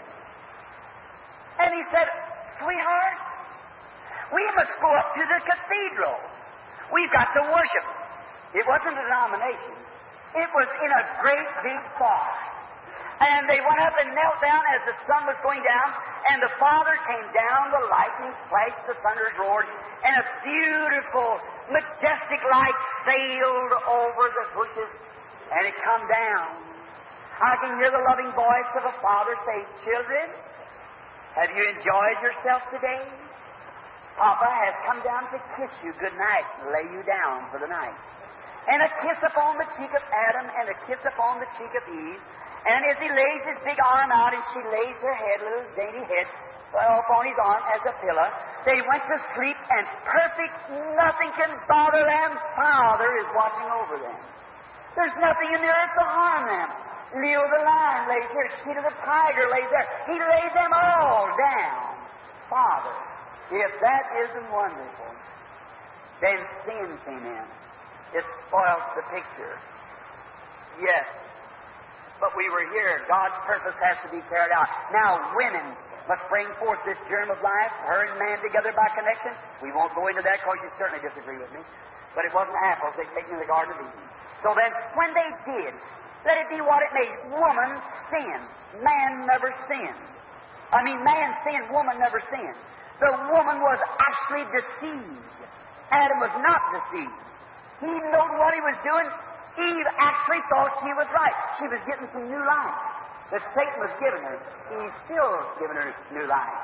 And he said, "Sweetheart, we must go up to the cathedral. We've got to worship." It wasn't a denomination. It was in a great big bar. And they went up and knelt down as the sun was going down, and the Father came down, the lightning flashed, the thunders roared, and a beautiful, majestic light sailed over the bushes, and it come down. I can hear the loving voice of a father say, "Children, have you enjoyed yourself today? Papa has come down to kiss you good night and lay you down for the night." And a kiss upon the cheek of Adam and a kiss upon the cheek of Eve. And as he lays his big arm out and she lays her head, little dainty head, upon his arm as a pillow, they went to sleep, and perfect, nothing can bother them. Father is watching over them. There's nothing in the earth to harm them. Leo the lion lays there. Sheeta the tiger lays there. He laid them all down. Father, if that isn't wonderful, then sin came in. It spoils the picture. Yes. But we were here. God's purpose has to be carried out. Now, women must bring forth this germ of life, her and man together by connection. We won't go into that because you certainly disagree with me. But it wasn't apples they'd taken in the Garden of Eden. So then, when they did, let it be what it may. Woman sinned. Man never sinned. I mean, man sinned, woman never sinned. The woman was actually deceived. Adam was not deceived. He knew what he was doing. Eve actually thought she was right. She was getting some new life that Satan was giving her. He's still giving her new life.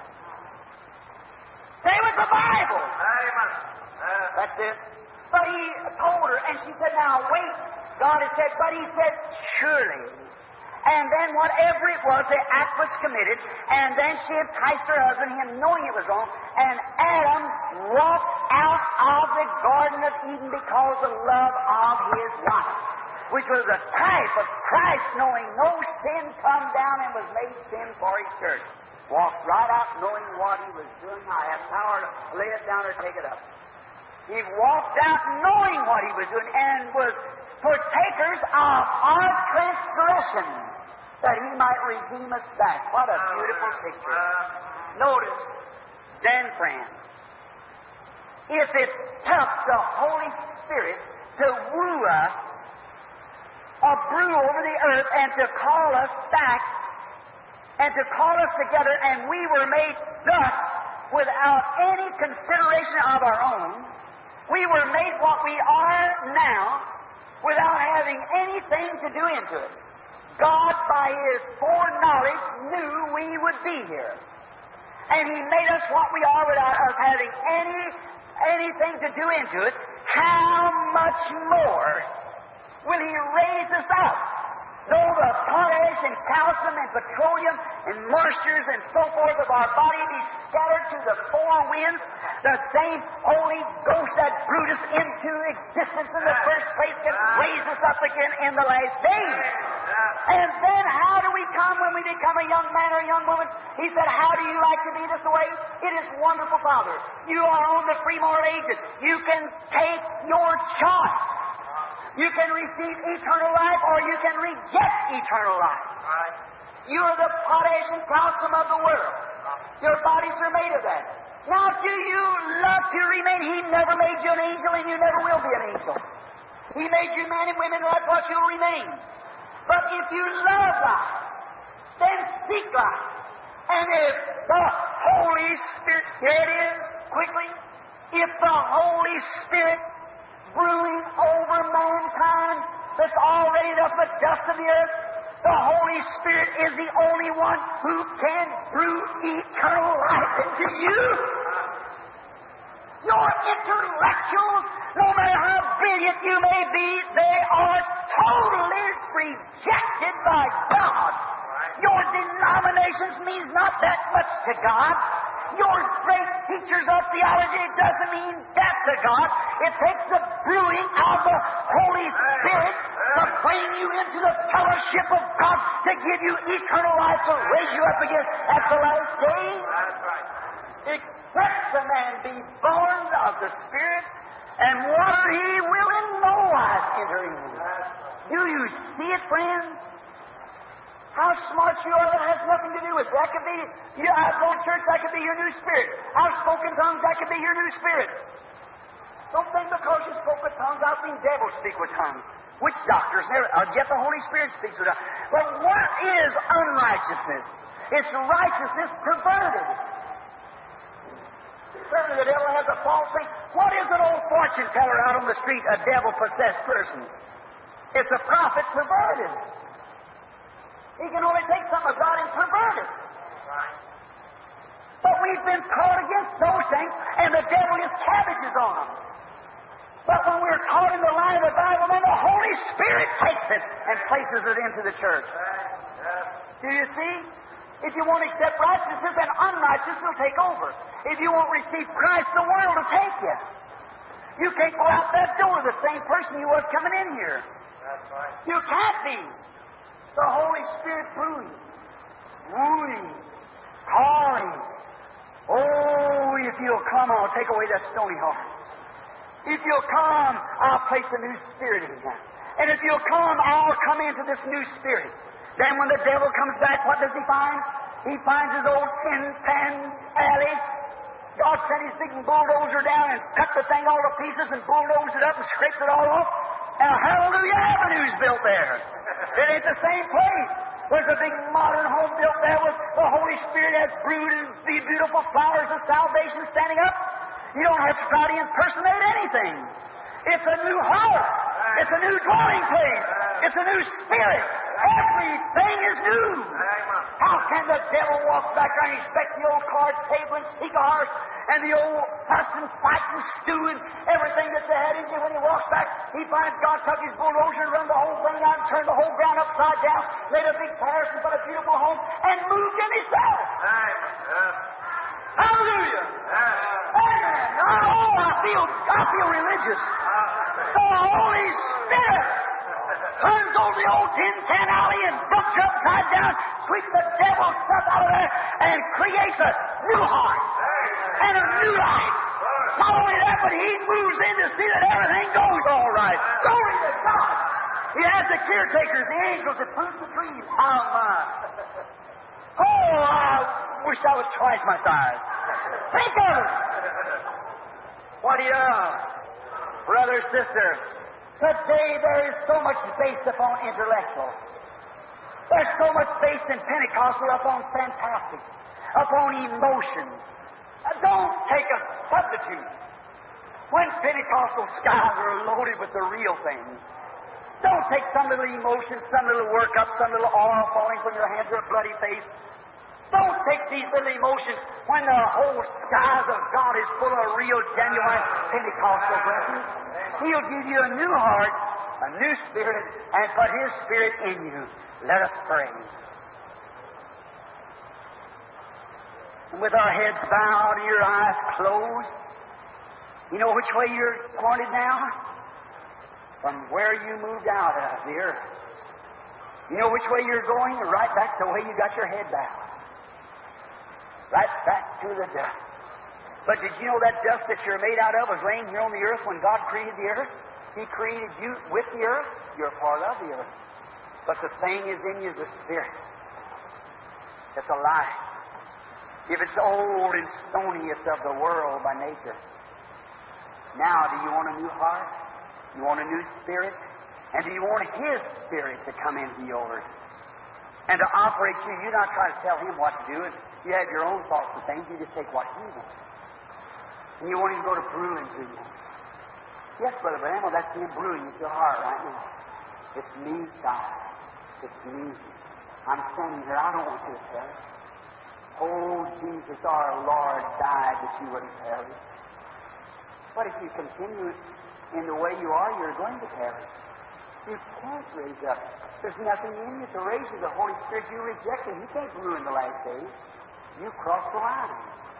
Same with the Bible. That's it. But he told her, and she said, "Now wait." God had said, but he said, "Surely." And then whatever it was, the act was committed, and then she enticed her husband, him knowing it was wrong, and Adam walked out of the Garden of Eden because of love of his wife, which was a type of Christ, knowing no sin, come down and was made sin for his church. Walked right out knowing what he was doing. I have power to lay it down or take it up. He walked out knowing what he was doing and was partakers of our transgression, that he might redeem us back. What a beautiful picture. Notice, then, friends, if it took the Holy Spirit to woo us, or brew over the earth, and to call us back, and to call us together, and we were made thus without any consideration of our own, we were made what we are now, without having anything to do into it. God, by His foreknowledge, knew we would be here. And He made us what we are without us having any anything to do into it. How much more will He raise us up? Though the potash and calcium and petroleum and moistures and so forth of our body be scattered to the four winds, the same Holy Ghost that brewed us into existence in the first place can raise us up again in the last days. And then how do we come when we become a young man or a young woman? He said, "How do you like to be this way?" It is wonderful, Father. You are on the free moral agent. You can take your choice. You can receive eternal life or you can reject eternal life. Right. You are the potash and calcium of the world. Your bodies are made of that. Now, do you love to remain? He never made you an angel and you never will be an angel. He made you men and women, and that's what you'll remain. But if you love life, then seek life. And if the Holy Spirit, here it is, quickly, if the Holy Spirit brewing over mankind that's already up the dust of the earth, the Holy Spirit is the only one who can brew eternal life into you. Your intellectuals, no matter how brilliant you may be, they are totally rejected by God. Your denominations means not that much to God. Your great teachers of theology doesn't mean that to God. It takes the brewing of the Holy Spirit to bring you into the fellowship of God, to give you eternal life, to raise you up again at the last day.
That's right.
Except the man be born of the Spirit, and water he will in no wise enter in. Do you see it, friends? How smart you are, that has nothing to do with it. That could be, you outgoing church, that could be your new spirit. Outspoken tongues, that could be your new spirit. Don't think because you spoke with tongues, I've seen devils speak with tongues. Witch doctors, never, uh, yet the Holy Spirit speaks with tongues. But what is unrighteousness? It's righteousness perverted. Certainly the devil has a false thing. What is an old fortune teller out on the street, a devil-possessed person? It's a prophet perverted. He can only take something of God and pervert it.
Right.
But we've been taught against those things, and the devil is cabbages on them. But when we're taught in the line of the Bible, then the Holy Spirit takes it and places it into the church. Do you see? If you won't accept righteousness, then unrighteousness will take over. If you won't receive Christ, the world will take you. You can't go out that door the same person you was coming in here.
That's right.
You can't be. The Holy Spirit brewing, wooing, calling. Oh, if you'll come, I'll take away that stony heart. If you'll come, I'll place a new spirit in you. And if you'll come, I'll come into this new spirit. Then when the devil comes back, what does he find? He finds his old tin pan alley. God sent his big bulldozer down and cut the thing all to pieces and bulldozed it up and scraped it all off. And Hallelujah Avenue's built there. It ain't the same place. There's a big modern home built there with the Holy Spirit has brewed and the beautiful flowers of salvation standing up. You don't have to try to impersonate anything. It's a new heart. It's a new dwelling place. It's a new spirit. Everything is new. How can the devil walk back there and expect the old card table and cigars and the old fuss and fight and stew and everything that's ahead of him? When he walks back, he finds God took his bulldozer and run the whole thing out and turned the whole ground upside down, made a big parish and put a beautiful home, and moved in himself. Hallelujah! Amen! Oh, I feel, I feel religious. The Holy Spirit turns over the old tin can alley and books you upside down, sweeps the devil's stuff out of there, and creates a new heart and a new life. Not only that, but he moves in to see that everything goes all right. Glory to God. He has the caretakers, the angels that prune the trees. How my. Oh, I wish I was twice my size. Think of it. What do you, brother, sister? Today there is so much based upon intellectual. There's so much based in Pentecostal upon fantastic, upon emotion. Uh, don't take a substitute. When Pentecostal skies are loaded with the real things, don't take some little emotion, some little workup, some little oil falling from your hands or a bloody face. Don't take these little emotions when the whole skies of God is full of real, genuine Pentecostal blessings. He'll give you a new heart, a new spirit, and put His Spirit in you. Let us pray. And with our heads bowed and your eyes closed, you know which way you're pointed now? From where you moved out of the earth. You know which way you're going? Right back to the way you got your head bowed. Right back to the dust. But did you know that dust that you're made out of was laying here on the earth when God created the earth? He created you with the earth. You're part of the earth. But the thing is in you, the Spirit. It's alive. If it's old and stony, it's of the world by nature. Now, do you want a new heart? You want a new spirit? And do you want His Spirit to come into yours and to operate you? You not try to tell Him what to do. You have your own thoughts of things. You just take what He wants. And you want Him to go to brewing to you. Yes, Brother Branham, well, that's Him brewing into your heart right now. It's me, God. It's me. I'm standing here. I don't want you to perish. Oh, Jesus, our Lord died that you wouldn't perish. But if you continue in the way you are, you're going to perish. You can't raise up. There's nothing in you to raise you. The Holy Spirit, you reject Him. You can't ruin the last days. You cross the line.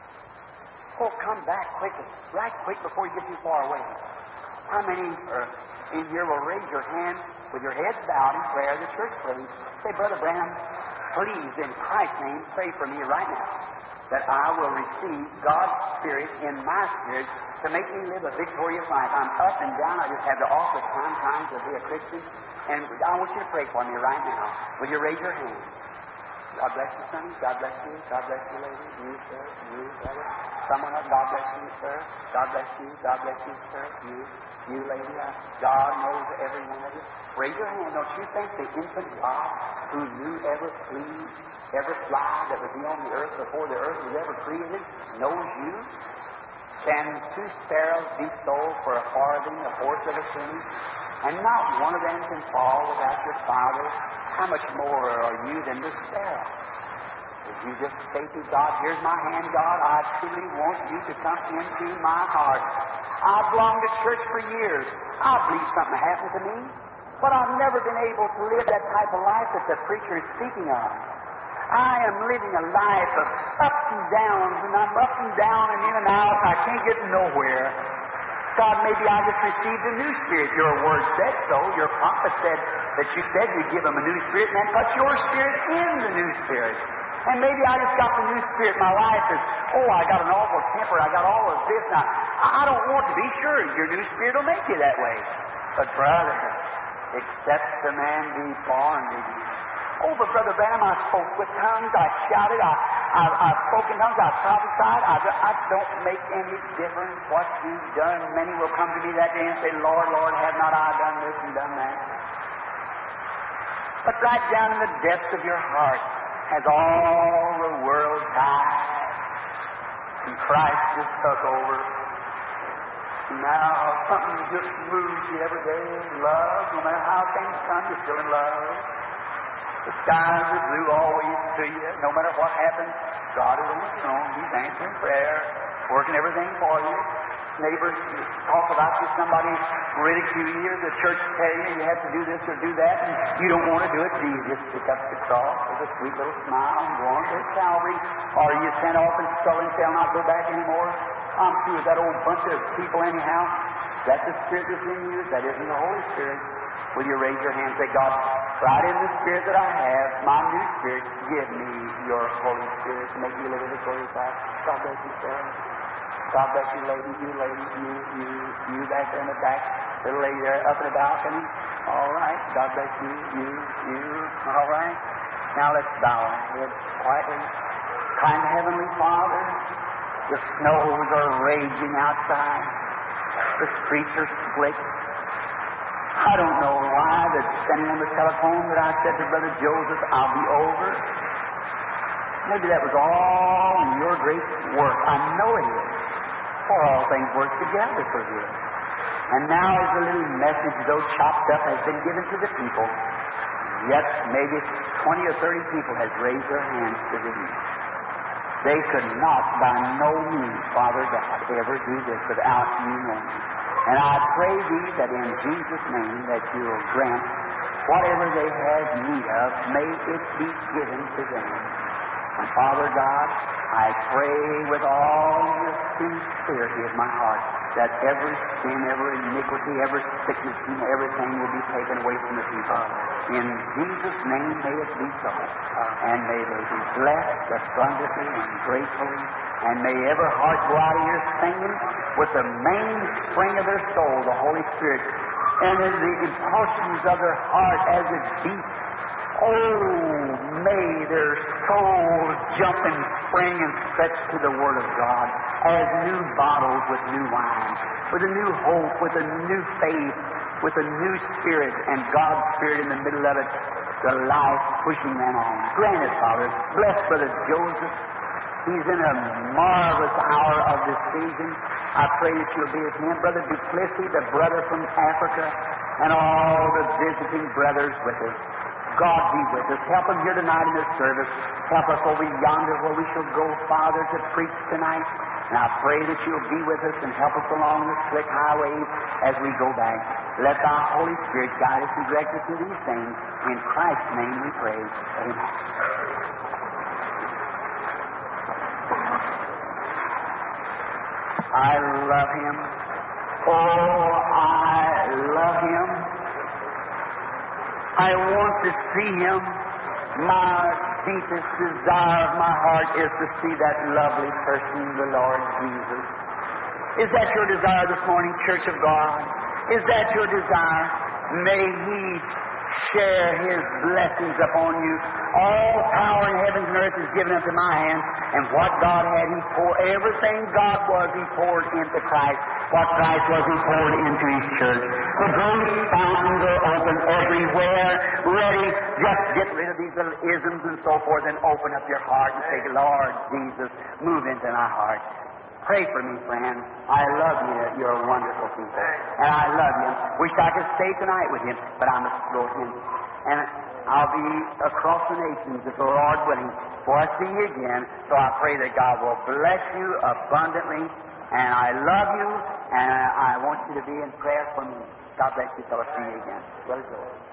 Oh, come back quickly. Right quick before you get too far away. How many uh, in here will raise your hand with your heads bowed in prayer, the church prays? Say, Brother Branham, please, in Christ's name, pray for me right now that I will receive God's Spirit in my spirit to make me live a victorious life. I'm up and down. I just have the awful time, time to be a Christian. And I want you to pray for me right now. Will you raise your hand? God bless you, son. God bless you. God bless you, lady. You, sir. You, brother. Someone else. God bless you, sir. God bless you. God bless you, sir. You, you, lady. God knows every one of you. Raise your hand. Don't you think the infant God who knew every flea, every fly that would be on the earth before the earth was ever created knows you? Can two sparrows be sold for a farthing, a fourth of a penny? And not one of them can fall without your Father. How much more are you than the sparrow? If you just say to God, here's my hand, God, I truly want you to come into my heart. I've belonged to church for years. I believe something happened to me. But I've never been able to live that type of life that the preacher is speaking of. I am living a life of ups and downs, and I'm up and down and in and out, and I can't get nowhere. God, maybe I just received a new spirit. Your word said so. Your prophet said that you said you'd give them a new spirit, and then put your spirit in the new spirit. And maybe I just got the new spirit. My life is, oh, I got an awful temper. I got all of this. Now, I don't want to be sure your new spirit will make you that way. But, brother, except the man be born again. Oh, but Brother Branham, I spoke with tongues, I shouted, I, I, I spoke in tongues, I prophesied. I, I don't make any difference what you've done. Many will come to me that day and say, Lord, Lord, have not I done this and done that? But right down in the depths of your heart has all the world died, and Christ just took over. Now something just moves you every day in love. No matter how things come, you're still in love. The skies are blue always to you. No matter what happens, God is on the throne. He's answering prayer, working everything for you. Neighbors talk about you, somebody ridicule you, the church tell you you have to do this or do that, and you don't want to do it, so you just pick up the cross with a sweet little smile and go on to Calvary, or you send off and sullen and say, I'll not go back anymore. I'm through with that old bunch of people anyhow. That's the Spirit that's in you. That isn't the Holy Spirit. Will you raise your hand and say, God, right in the Spirit that I have, my new Spirit, give me your Holy Spirit to make me live a victorious life. God bless you, sir. God bless you, lady, you, lady, you, you, you back there in the back, little lady there up in the balcony. All right. God bless you, you, you. All right. Now let's bow our heads quietly. Kind Heavenly Father, the snows are raging outside. The streets are split. I don't know why that standing on the telephone that I said to Brother Joseph, I'll be over. Maybe that was all in your great work. I know it is. For all things work together for good. And now as a little message, though chopped up, has been given to the people, yet maybe twenty or thirty people has raised their hands to the Lord. They could not by no means, Father God, ever do this without you knowing. And I pray Thee that in Jesus' name that You'll grant whatever they have need of, may it be given to them. And Father God, I pray with all the sincerity of my heart that every sin, every iniquity, every sickness, and everything will be taken away from the people. In Jesus' name may it be so. And may they be blessed abundantly and gratefully. And may every heart go out of here singing with the mainspring of their soul, the Holy Spirit, and in the impulsions of their heart as it beats. Oh, may their souls jump and spring and stretch to the Word of God as new bottles with new wine, with a new hope, with a new faith, with a new spirit and God's Spirit in the middle of it, the life pushing them on. Grant it, Father. Bless Brother Joseph. He's in a marvelous hour of decision. I pray that you'll be with him. Brother Duplessis, the brother from Africa, and all the visiting brothers with us. God be with us. Help them here tonight in this service. Help us over yonder where we shall go, Father, to preach tonight. And I pray that you'll be with us and help us along the slick highways as we go back. Let thy Holy Spirit guide us and direct us to these things. In Christ's name we pray. Amen. I love him. Oh, I love him. I want to see him. My deepest desire of my heart is to see that lovely person, the Lord Jesus. Is that your desire this morning, Church of God? Is that your desire? May he share his blessings upon you. All power in heaven and earth is given unto my hand, and what God had, he poured. Everything God was, he poured into Christ. What Christ was, he poured into his church. The great fountains are open everywhere, ready. Just get rid of these little isms and so forth and open up your heart and say, Lord Jesus, move into my heart. Pray for me, friend. I love you. You're a wonderful people. And I love you. Wish I could stay tonight with him, but I must go to him. And I'll be across the nations, if the Lord willing, before I see you again. So I pray that God will bless you abundantly. And I love you, and I want you to be in prayer for me. God bless you till I see you again. Let us go.